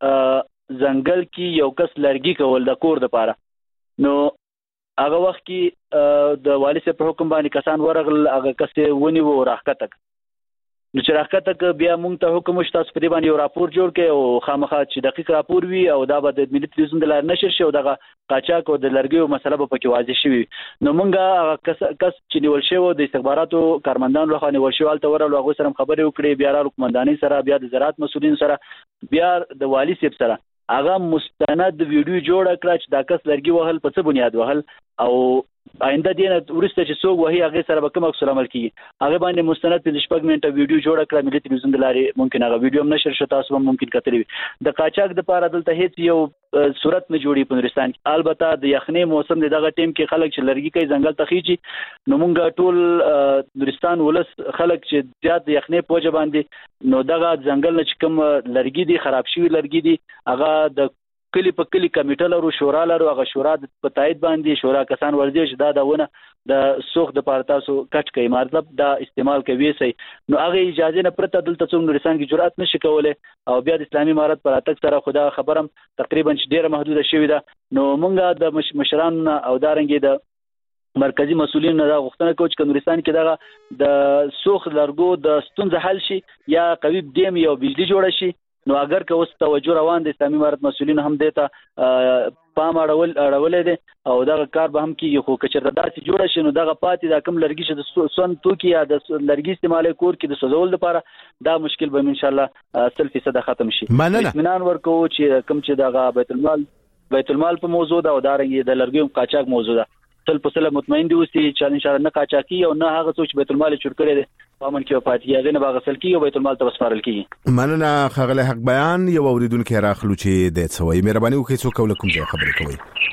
کې ځنګل کې یو کس لرګي کول د کور د پاره نو هغه وخت کې د والي صاحب په حکم باندې کسان ورغل هغه کس ونی و راکټک نو چې راکټک بیا مونږ ته حکم شته تاسو په دې باندې یو راپور جوړ کړئ او خامخا چې دقیق راپور وي او دا به د ملي تلویزیون د لار نشر شي او دغه قاچاق او د لرګیو مسله به پکې واضح شي نو مونږه کس کس چې نیول شوی د استخباراتو کارمندان لخوا نیول شوی الته ورل هغه سره خبرې وکړي بیا را قومنداني سره بیا د زراعت مسولین سره بیا د والي صاحب سره هغه مستند ویډیو جوړ کړ چې دا کس لرګي وهل په څه بنیاد وهل او آینده دینه ورسته چې څوک وهي هغه سره به کوم اکثر عمل کیږي هغه باندې مستند په شپږ منټه ویډیو جوړ کړ ملي تلویزیون د لارې ممکن هغه ویډیو هم نشر شو تاسو هم ممکن کتلی د قاچاق د پاره دلته هیڅ یو صورت نه جوړي په نورستان البته د یخنۍ موسم دغه ټیم کې خلک چې لرګي کوي ځنګل ته خيږي نو مونږ ټول نورستان ولس خلک چې زیات د یخنۍ په وجه باندې نو دغه ځنګل نه چې کوم لرګي دي خراب شوی لرګي دي هغه د کلی په کلی کمیټه لرو شورا لرو هغه شورا په تایید باندې شورا کسان ورځي چې دا دونه د سوخ د پاره تاسو کټ کوي مطلب دا استعمال کوي سي نو هغه اجازه نه پرته دلته څوم نورستان کې جرأت نشي کولای او بیا د اسلامي امارت پر اتک سره خدا خبرم تقریبا ډیره محدوده شوې ده نو مونږه د مشران او دارنګي د مرکزی مسولین دا غوښتنه کوي چې نورستان کې دغه د سوخ لرګو د ستونزې حل شي یا قوي دیم یو بجلی جوړ شي نو اگر که اوس توجه روان دي اسلامي امارت مسولین هم دیتا پام اړول اړولې دي او دا کار به هم کیږي خو کچره داسې جوړ شي نو دغه پاتې دا کم لرګي چې د سون توکي یا د لرګي استعمال کور کې د سوزول لپاره دا مشکل به ان شاء الله سل فیصد ختم شي اطمینان ورکو چې کم چې دغه بیت المال بیت المال په موضوع دا او دارنګي د لرګي قاچاق موضوع ده تل په سله مطمئن دي اوسې چې ان شاء الله نه قاچاقي او نه هغه څوک بیت المال چور کړي دي پامن کې پاتې هغه نه باغسل کیږي او بیت المال ته وسپارل کیږي مننه خغله حق بیان یو اوریدونکو راخلو چې د څوي مهرباني وکړئ څوک ولکم ځای خبرې کوي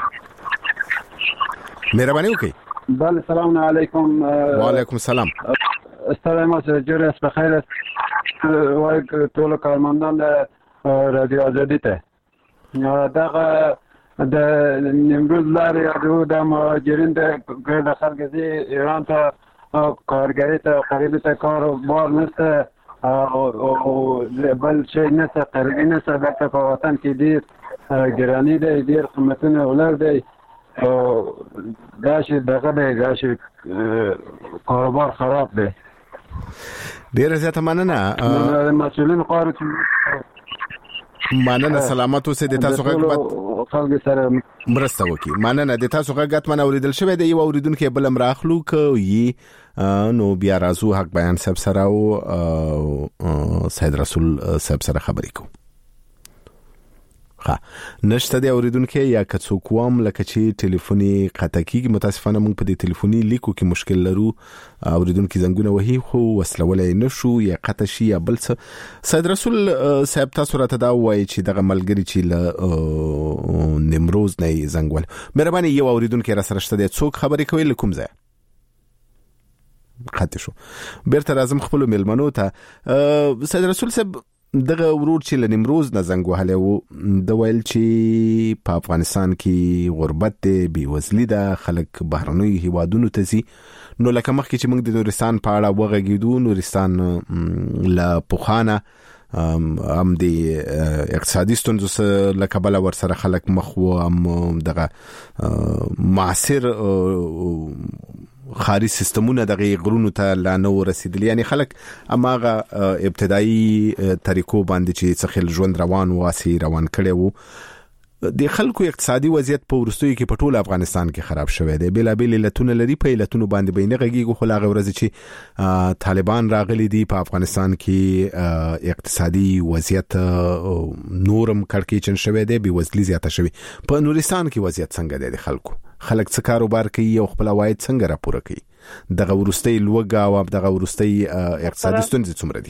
مهرباني وکړئ بله سلام علیکم وعلیکم السلام سلامات جوړ است بخیر است وای ټول کارمندان رادیو آزادی ته دغه د نیمروز لارې د د مهاجرین د ګرد خلک زی ایران ته کارګری ته قریب ته کار بار نشته او بل شي نشته قریب نشته دلته په وطن کې ډیر ګرانی دی ډیر قیمتونه ولر دی دا چې دغه دا چې کاروبار خراب دی. ډیر زیاته مننه مسؤلین قاره مننه سلامت اوسئ. د تاسو غږ خلک سره مرسته وکي. مننه د تاسو غږ من اوریدل شوی دی. یو اوریدونکو بل امراخلو کوي نو بیا راځو حق بیان صاحب سره او سید رسول صاحب سره خبرې کوو. ها نشته دی اوریدونکو یا کڅو کوم لکه چې ټلیفوني قطع کیږي. متاسفانه موږ په دې ټلیفوني لیکو کې مشکل لرو. اوریدونکو زنګونه وهي خو وسلولې نشو یا قطع شي یا بل څه. سید رسول صاحب تاسو راته دا وایي چې دغه ملګری چې ل نیمروز نه زنګول مهرباني یو اوریدونکو را سره شته دی څوک خبرې کوي لکم ځای قطع شو. بیرته راځم خپل ملمنو ته. سید رسول صاحب دغه ورور چې ل نیمروز نه زنګ وهلی و د ویل چې په افغانستان کې غربت دی بیوزلي ده خلک بهرنیو هیوادونو ته ځي. نو لکه مخکې چې موږ د نورستان په اړه وغږیدو نورستان له پخوانه هم د اقتصادي ستونزو سره له کبله ورسره خلک مخ وو هم دغه معاصر خاري سیستمونه دغه غرونو ته لا نو رسیدلی. یعنی خلک اماغه ابتدایي طریقو باندې چې څخه ژوند روان واسي روان کړي وو. د خلکو اقتصادي وضعیت په ورستوي کې په ټول افغانستان کې خراب شوی دی. بلا بل علتونه لري. په علتونو باندې بینه غږیږي خو لاغه ورځ چې طالبان راغلي دي په افغانستان کې اقتصادي وضعیت نورم کړکېچن شوی دی بیوزلي زیاته شوی. په نورستان کې وضعیت څنګه دی د خلکو خلک څه کاروبار کوي او خپل عواید څنګه راپور کوي دغه ورستي لوګا او دغه ورستي اقتصادي ستونزې څومره دي؟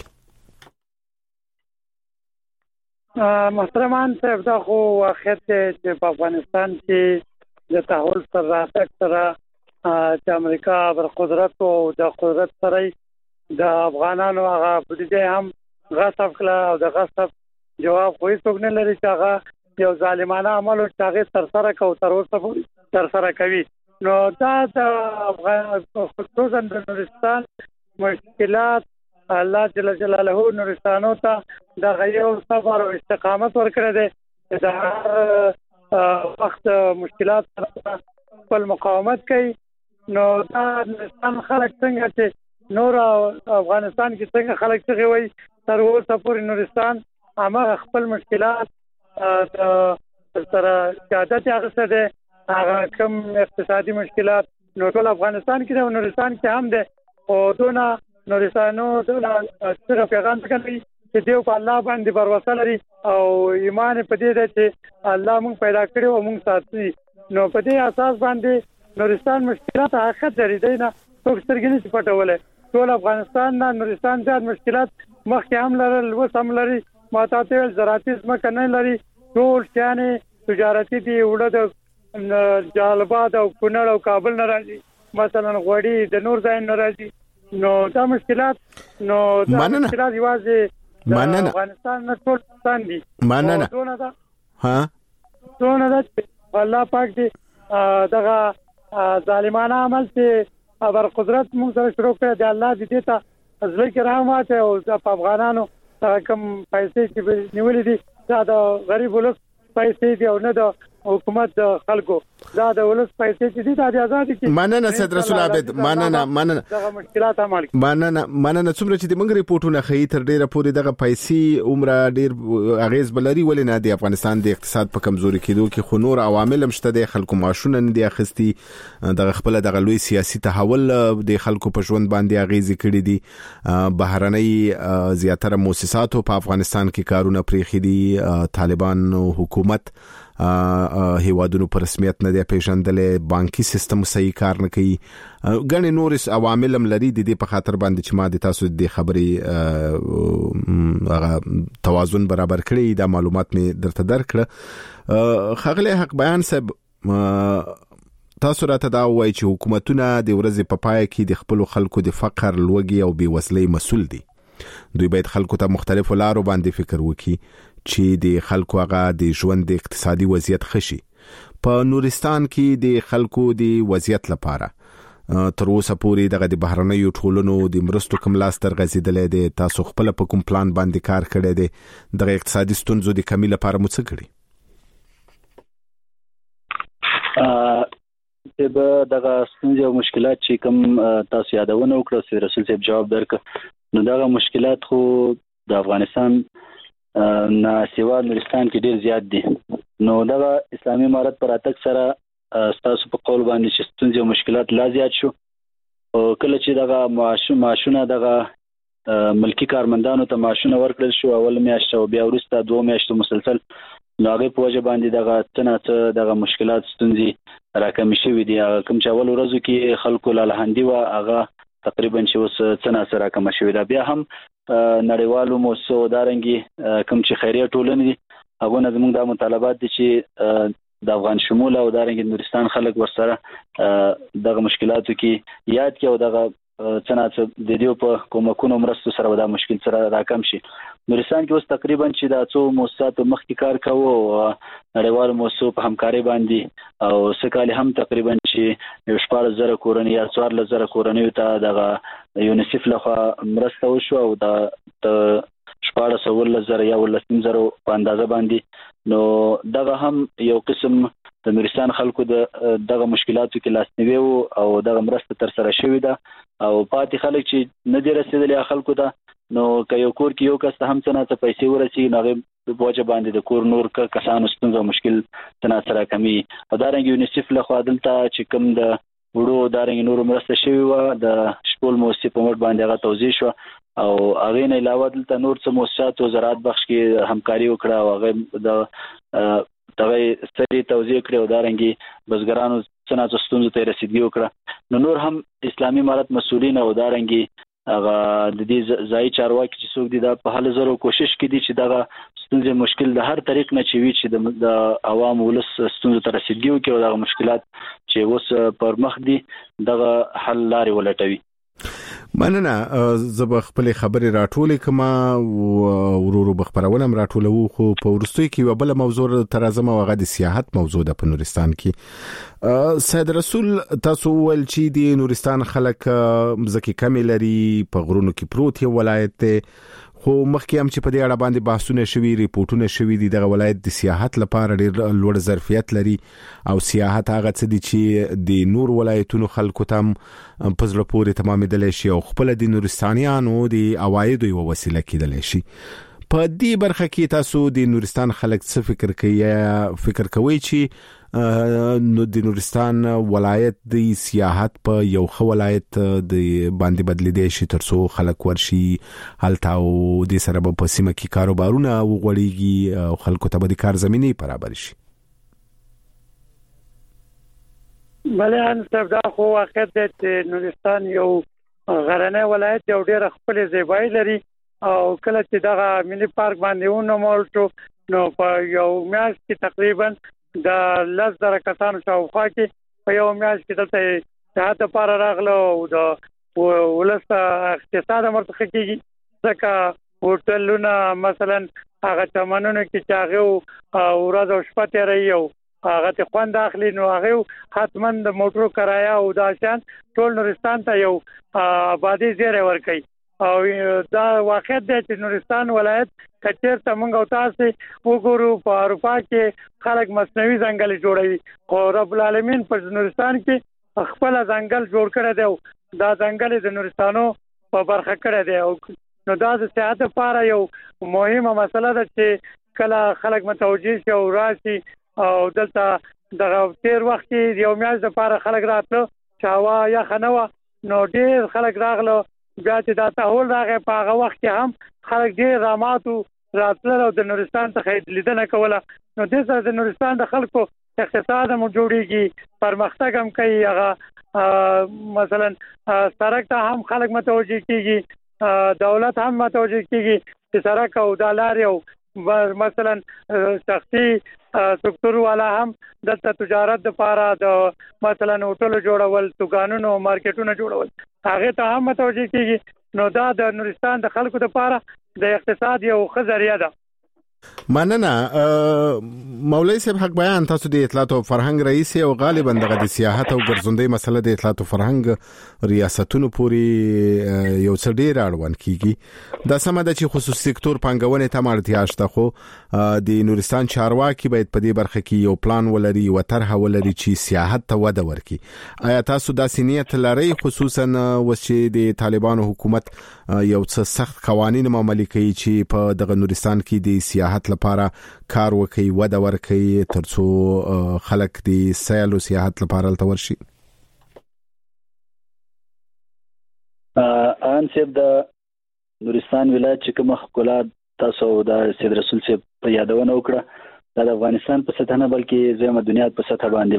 محترمان صاحب دا خو واقعیت چې په افغانستان کې د تحول سره راتګ سره چې امریکا بر قدرت او د قدرت سره د افغانانو هغه بودیجه هم غصب کړه او د غصب جواب خو هیڅ نه لري چې هغه یو ظالمانه عمل او چې هغه سرسره کو تر اوسه پورې سرسره کوي. نو دا د خصوصا د نورستان مشکلات الله جل جلاله نورستانو ته د غیو صبر او استقامت ورکړه دي. د وخت مشکلات خپل مقاومت کوي. نو دا نورستان خلک څنګه چې نور افغانستان کې څنګه خلک څنګه وي تر اوسه پورې نورستان هغه خپل مشکلات د سره عادت هغه څه ده هغه کوم اقتصادي مشکلات نو ټول افغانستان کې د نورستان کې هم ده او دونه نورستانو دونه څنګه پیغام کوي چې دیو په الله باندې باور لري او ایمان په دې ده چې الله موږ پیدا کړو او موږ ساتي. نو په دې اساس باندې نورستان مشکلات حقیقت لري دی نه څوک سترګې نه پټولې. ټول افغانستان نه نورستان ته مشکلات مخکې هم لرل اوس هم لري. ماته زراعتي ځمکه نه لري. ټول شانې تجارتي دي وړه د جالباد او کونړ او کابل نه راځي مثلا غوړي د نور ځای نه راځي. نو دا مشکلات نو دا مشکلات یوازې د افغانستان نه ټول ستان دي. مننه دونه دا ها دونه دا الله پاک دې دغه ظالمانه عمل چې ابر قدرت موږ سره شروع کړ دی الله دې ته ځل کې رحمت او د افغانانو کم پیسې چې نیولې دي دا د غریب ولس پیسې دي او نه د حکومت د خلکو دا د ولس پیسې چې دي د آزادي کې. مننه سید رسول عابد مننه مننه دغه مشکلات عمل مننه مننه څومره چې د موږ ریپورتونه خې تر ډیره پورې دغه پیسې عمره ډیر اغیز بلري ولې نه د افغانستان د اقتصاد په کمزوري کېدو کې خو نور عوامل هم شته د خلکو معاشونه نه دي اخستي دغه خپل دغه لوی سیاسي تحول د خلکو په ژوند باندې اغیز کړی دي. بهرنۍ زیاتره مؤسسات په افغانستان کې کارونه پرېخي دي. طالبان حکومت هیوادونو په رسمیت نه دی پیژندلې. بانکي سیستم صحیح کار نه کوي. ګڼ نور عوامل هم لري د دې په خاطر باندې چې ما د تاسو د خبرې هغه توازن برابر کړی دا معلومات مې درته درکړه. خغله حق بیان صاحب تاسو راته دا وایي چې حکومتونه د ورځې په پای کې د خپل خلکو د فقر لوږې او بیوزلۍ مسؤل دي. دوی باید خلکو ته مختلفو لارو باندې فکر وکړي چې د خلکو هغه د ژوند د اقتصادي وضعیت خشي. په نورستان کې د خلکو د وضعیت لپاره تر اوسه پورې دغه د بهرنیو ټولنو د مرستو کوم لاس تر غځیدلې دي. تاسو خپل په کوم پلان باندې کار کړی دی د اقتصادي ستونزو د کمی لپاره مو څه کړی؟ صاحب دغه ستونزې او مشکلات چې کوم تاسو یادونه وکړه سید رسول صاحب جواب درک نو دغه مشکلات خو د افغانستان نه سیوا نورستان کې ډیر زیات دي نو دغه اسلامي امارت پر اتک سره تاسو په قول باندې چې ستونزې او مشکلات لا زیات شو او کله چې دغه معاش معاشونه دغه ملکی کارمندانو ته معاشونه ورکړل شو اول میاشت او بیا وروسته دوه میاشتو مسلسل نو هغه په وجه باندې دغه څنګه دغه مشکلات ستونزې راکمې شوې دي کوم چې اول ورځو کې خلکو لاله هندي و هغه تقریبا چې اوس څنګه سره راکمې شوې ده بیا هم نړیوالو موسسو دارنګي کوم چې خیریه ټولنې دي هغه نه زموږ د مطالبات دي چې د افغان شمول او دارنګ نورستان خلک ورسره دغه مشکلاتو کې یاد کې او دغه څنګه د دې په کومکونو مرستو سره دا مشکل سره راکم شي نورستان کې اوس تقریبا چې د څو موسساتو مخکې کار کوو نړیوالو موسسو په همکاري باندې او سکهاله هم تقریبا چې یو شپږ زره کورنۍ یا څوار زره کورنۍ ته دغه یونیسف لخوا مرسته وشو او د شپږ سوه زره یا ولسم زره په اندازه باندې نو دغه هم یو قسم د نورستان خلکو د دغه مشکلاتو کې لاسنیوي او دغه مرسته تر سره شوې ده او پاتې خلک چې نه دي رسیدلي خلکو ته نو که یو کور کې یو کس ته هم څنګه څه پیسې ورسي نو هغه په وجه باندې د کور نور کسانو ستونزه مشکل څنګه سره کمی او دارنګ یونیسف لخوا دلته چې کوم د وړو دارنګ نور مرسته شوی و د شپول موسسې په مټ باندې هغه توزیع شو او هغه نه علاوه دلته نور څه موسسات او زراعت بخش کې همکاري وکړه او هغه د دغه ستړي توزیع کړو دارنګي بزګرانو څنګه ستونزو ته رسیدګي وکړه نو نور هم اسلامي امارت مسؤلین او دارنګي هغه د دې ځای چارواکي چې څوک دي دا په هله زرو کوشش کوي چې دغه ستونزې مشکل د هر طریق نه چوي چې د عوام ولس ستونزو ته رسیدګي وکړي او دغه مشکلات چې اوس پر مخ دي دغه حل لارې ولټوي مننه زه به خپل خبرې راټولې کما ورورو بخبرولم راټولو خو په ورستوي کې وبله موضوع تر اعظم او غد سیاحت موضوع د په نورستان کې سید رسول تاسو ول چې د نورستان خلک مزکی کمی لري په غرونو کې پروت یو ولایت ته خو مخکې هم چې په دې اړه باندې بحثونه شوي ریپورتونه شوي دي دغه ولایت د سیاحت لپاره ډېر لوړ ظرفیت لري او سیاحت هغه څه دي چې د نور ولایتونو خلکو ته په زړه پورې تمامېدلی شي او خپل د نورستانیانو د عوایدو یوه وسیله کېدلی شي په دې برخه کې تاسو د نورستان خلک څه فکر کوي فکر کوي چې نو د نورستان ولایت د سیاحت په یو خو ولایت د باندې بدلیدي شي ترڅو خلک ورشي هلته او د سره په سیمه کې کاروبارونه وغوړيږي او خلکو ته د کار زمينه برابر شي بله ان دا خو واقع دی چې نورستان یو غرنی ولایت یو ډېر خپل زیبای لري او کله چې دغه ملي پارک باندې ونومول شو نو په یو میاشت کې تقریبا د لس زره کسانو شاوخوا کې په یو میاشت کې دلته سیاحت لپاره راغله او د ولس اقتصاد مرتخه کېږي ځکه هوټلونه مثلا هغه چمنونو کې چې هغه ورځ او شپه تېروي او هغه ته خوند اخلي نو هغه حتما د موټرو کرایه او دا شان ټول نورستان ته یو آبادی زیری ورکوي او دا واقع دی چې نورستان ولایت کچیر ته موږ او تاسو وګورو په اروپا کې خلک مصنوعي ځنګل جوړوي خو رب العالمین په نورستان کې خپل ځنګل جوړ کړی دی دا ځنګل د نورستانو په برخه کړی دی او نو دا د سیاحت لپاره یو مهمه مسله ده چې کله خلک متوجه شي او راشي او دلته دغه تیر وخت کې یو میاشت لپاره خلک راتلو چې هوا یخ نه وه نو ډېر خلک راغلو بیا چې دا تحول راغی په هغه وخت کې هم خلک ډېر راماتو راتلل او د نورستان څخه لیدنه کوله نو دې سره د نورستان د خلکو اقتصاد هم جوړیږي پرمختګ هم کوي هغه مثلا سړک ته هم خلک متوجه کیږي دولت هم متوجه کیږي چې سړک او د لارې او مثلا شخصي سکتور والا هم د تجارت لپاره د مثلا هوټل جوړول دکانونو مارکیټونو جوړول هغه ته هم متوجه کیږي نو دا د نورستان د خلکو لپاره د اقتصاد یو ښه ذریعہ ده مننه. مولوی صاحب حق بیان، تاسو د اطلاعات او فرهنګ رئیس او غالبا دغه د سیاحت او ګرځندوی مسله د اطلاعات او فرهنګ ریاستونو پورې یو څه ډیر اړوند کیږي. دا سم ده چې خصوصي سکتور پنګونې ته اړتیا شته، خو د نورستان چارواکي باید په دې برخه کې یو پلان ولري او طرحه ولري چې سیاحت ته وده ورکړي. آیا تاسو دا سنیت لرئ، خصوصا اوس چې د طالبانو حکومت یو څه سخت قوانين عملي کوي چې په دغه نورستان کې د سیاحت لپاره کار وکړي، وده ورکړي، ترڅو خلک د سیل او سیاحت لپاره تل ورشي؟ ان سیب د نورستان ولایت چې کوم ښکلا تاسو د سید رسول صاحب په یادونه وکړه، د افغانستان په سطح نه بلکې زموږ دنیا په سطح باندې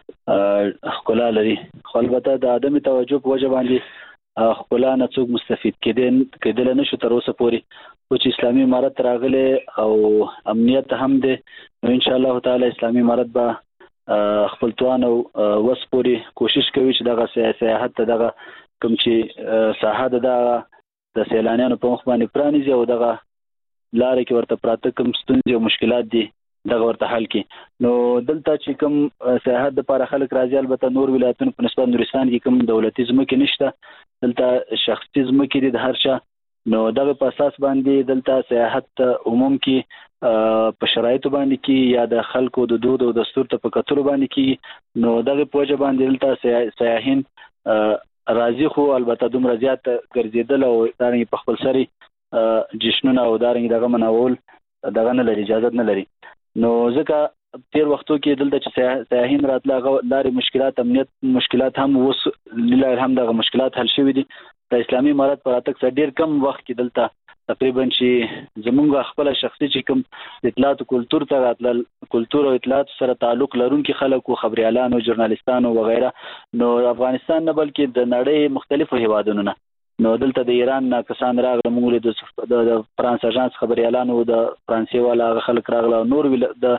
به ښکلا لري. خو البته د عدم توجه په وجه باندې ښکلا نه څوک مستفید کېدل کېدل نشو تر اوسه پورې. او چې اسلامي امارت راغله او امنیت هم ده، نو ان شاء الله تعالی اسلامي امارت به خپل توان او وس پوري کوشش کوي چې دغه سیاحت ته دغه کوم چې ساحه ده د سیلانیانو په مخ باندې پرانیزي او دغه لارې کې ورته پراته کوم ستونزې او مشکلات دي دغه ورته حل کړي. نو دلته چې کوم سیاحت د لپاره خلک راځي، البته نور ولایتونو په نسبت نورستان کې کوم دولتي ځمکې نشته، دلته شخصي ځمکې دي د هر چا. نو دغه په اساس باندې دلته سیاحت عموم کې په شرایطو باندې کې یا د خلکو د دود او دستور ته په کتلو باندې کې، نو دغه په وجه باندې دلته سیاحین راځي. خو البته دومره زیات ګرځیدل او دارنګ په خپل سری جشنونه او دارنګ دغه مناول دغه نه لري، اجازه نه لري. نو ځکه تیر وختو کې دلته چې سیاحین راتلغه لارې مشکلات امنیت مشکلات هم وس لله الحمد دغه مشکلات حل شوي دي. د اسلامي امارت پر اتک سره ډیر کم وخت کې دلته تقریبا چې زمونږ خپل شخصي چې کوم اطلاعات او کلچر ته راتلل، کلچر او اطلاعات سره تعلق لرونکي خلک او خبريالان او ژورنالیستان او وغیرہ، نو افغانستان نه بلکې د نړۍ مختلفو هیوادونو نه، نو دلته د ایران نه کسان راغله، موږ د فرانس اژانس خبريالان او د فرانسې والا خلک راغله، نور د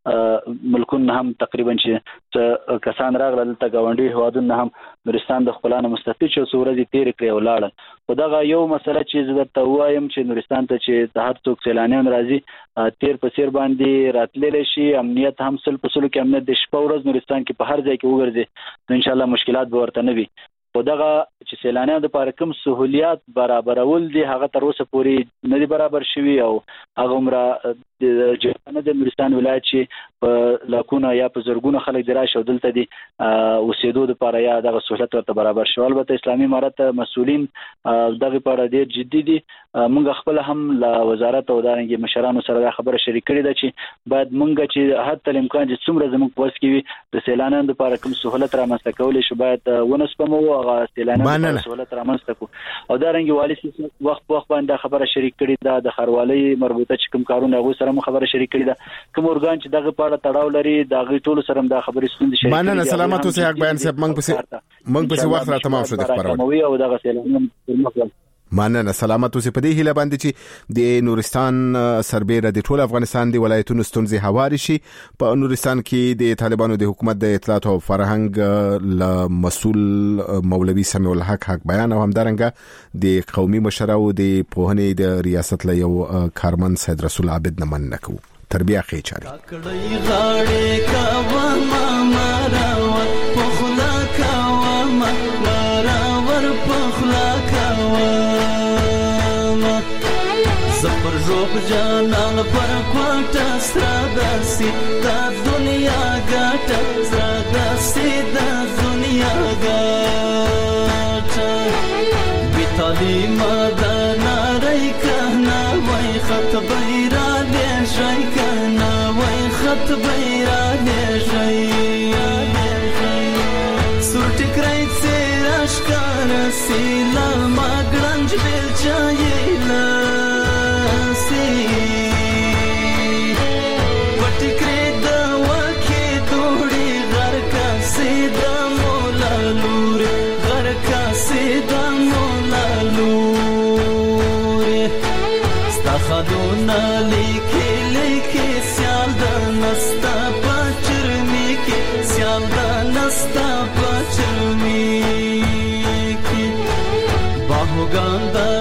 ملکونو هم تقریبا چې کسان راغله، دلته گاونډي هیوادونو هم نورستان د خپلانه مستفید شو، څورځي تیر کړی ولاړ. خو دا یو مسله چې زه درته وایم چې نورستان ته چې د هر څوک سیلانیان راځي تیر په سیر باندې راتللی شي، امنیت هم سل په سلو کې امنیت د شپه ورځ نورستان کې په هر ځای کې وګرځي، نو ان شاء الله مشکلات به ورته نه وي. خو دغه چې سیلانیانو لپاره کوم سہولیات برابرول دي هغه تر اوسه پورې نه دي برابر شوي، او هغه عمره د جهان د نورستان ولایت چې په لاکونه یا په زرګونه خلک دی راشي او دلته دي اوسېدو لپاره یا دغه سہولت ورته برابر شو. البته اسلامي امارت مسؤلین دغه لپاره ډېر جدي دي. موږ خپل هم له وزارت او دارنګ مشرانو سره دا خبره شریک کړې ده چې باید موږ چې حتی امکان چې څومره زموږ په وس کې وي د سیلانیانو لپاره کوم سہولت رامنځته کولی شو باید ونسپمو هغه سیلانیانو سہولت رامنځته کو. او دارنګ والي وخت په وخت باندې خبره شریک کړې ده، د خروالي مربوطه چې کوم کارونه هغه سره مو خبره شریک کړې ده، کوم ارګان چې دغه په اړه تړاو لري دغه ټول سره د خبرې ستوندې شریک. مننه، سلامات اوسئ. حق بیان صاحب، موږ په موږ په وخت را تمام شو د خبرونه او دغه سیلانیانو مننه، سلامات اوسئ. په دې هیله باندې چې د نورستان سربېره د ټول افغانستان دی ولایتونو ستونزې هواري شي. په نورستان کې د طالبانو د حکومت د اطلاعات او فرهنګ ل مسؤل مولوی سمیع الحق حق بیان او همدارنګه د قومي مشر او د پوهنې د ریاست له یو کارمن سید رسول عابد نه مننه کوو. تربیه خې چاري کړي غاړې کا ما مراور پخلا کا ما مراور پخلا کا زپر روب جانان پر کوټه سرادسي د دنیا ګټه سرادسي د دنیا ګټه بیتالي مدنا رای کنا وای خط بیرا دې شای کنا وای خط بیرا دې شای سور ټکرای سراش کار سیلا ماګرنج بل چایلا خدونا لیکي لیکي سیال د نستا پچرمي کې سیال د نستا پچرمي کې باهوګان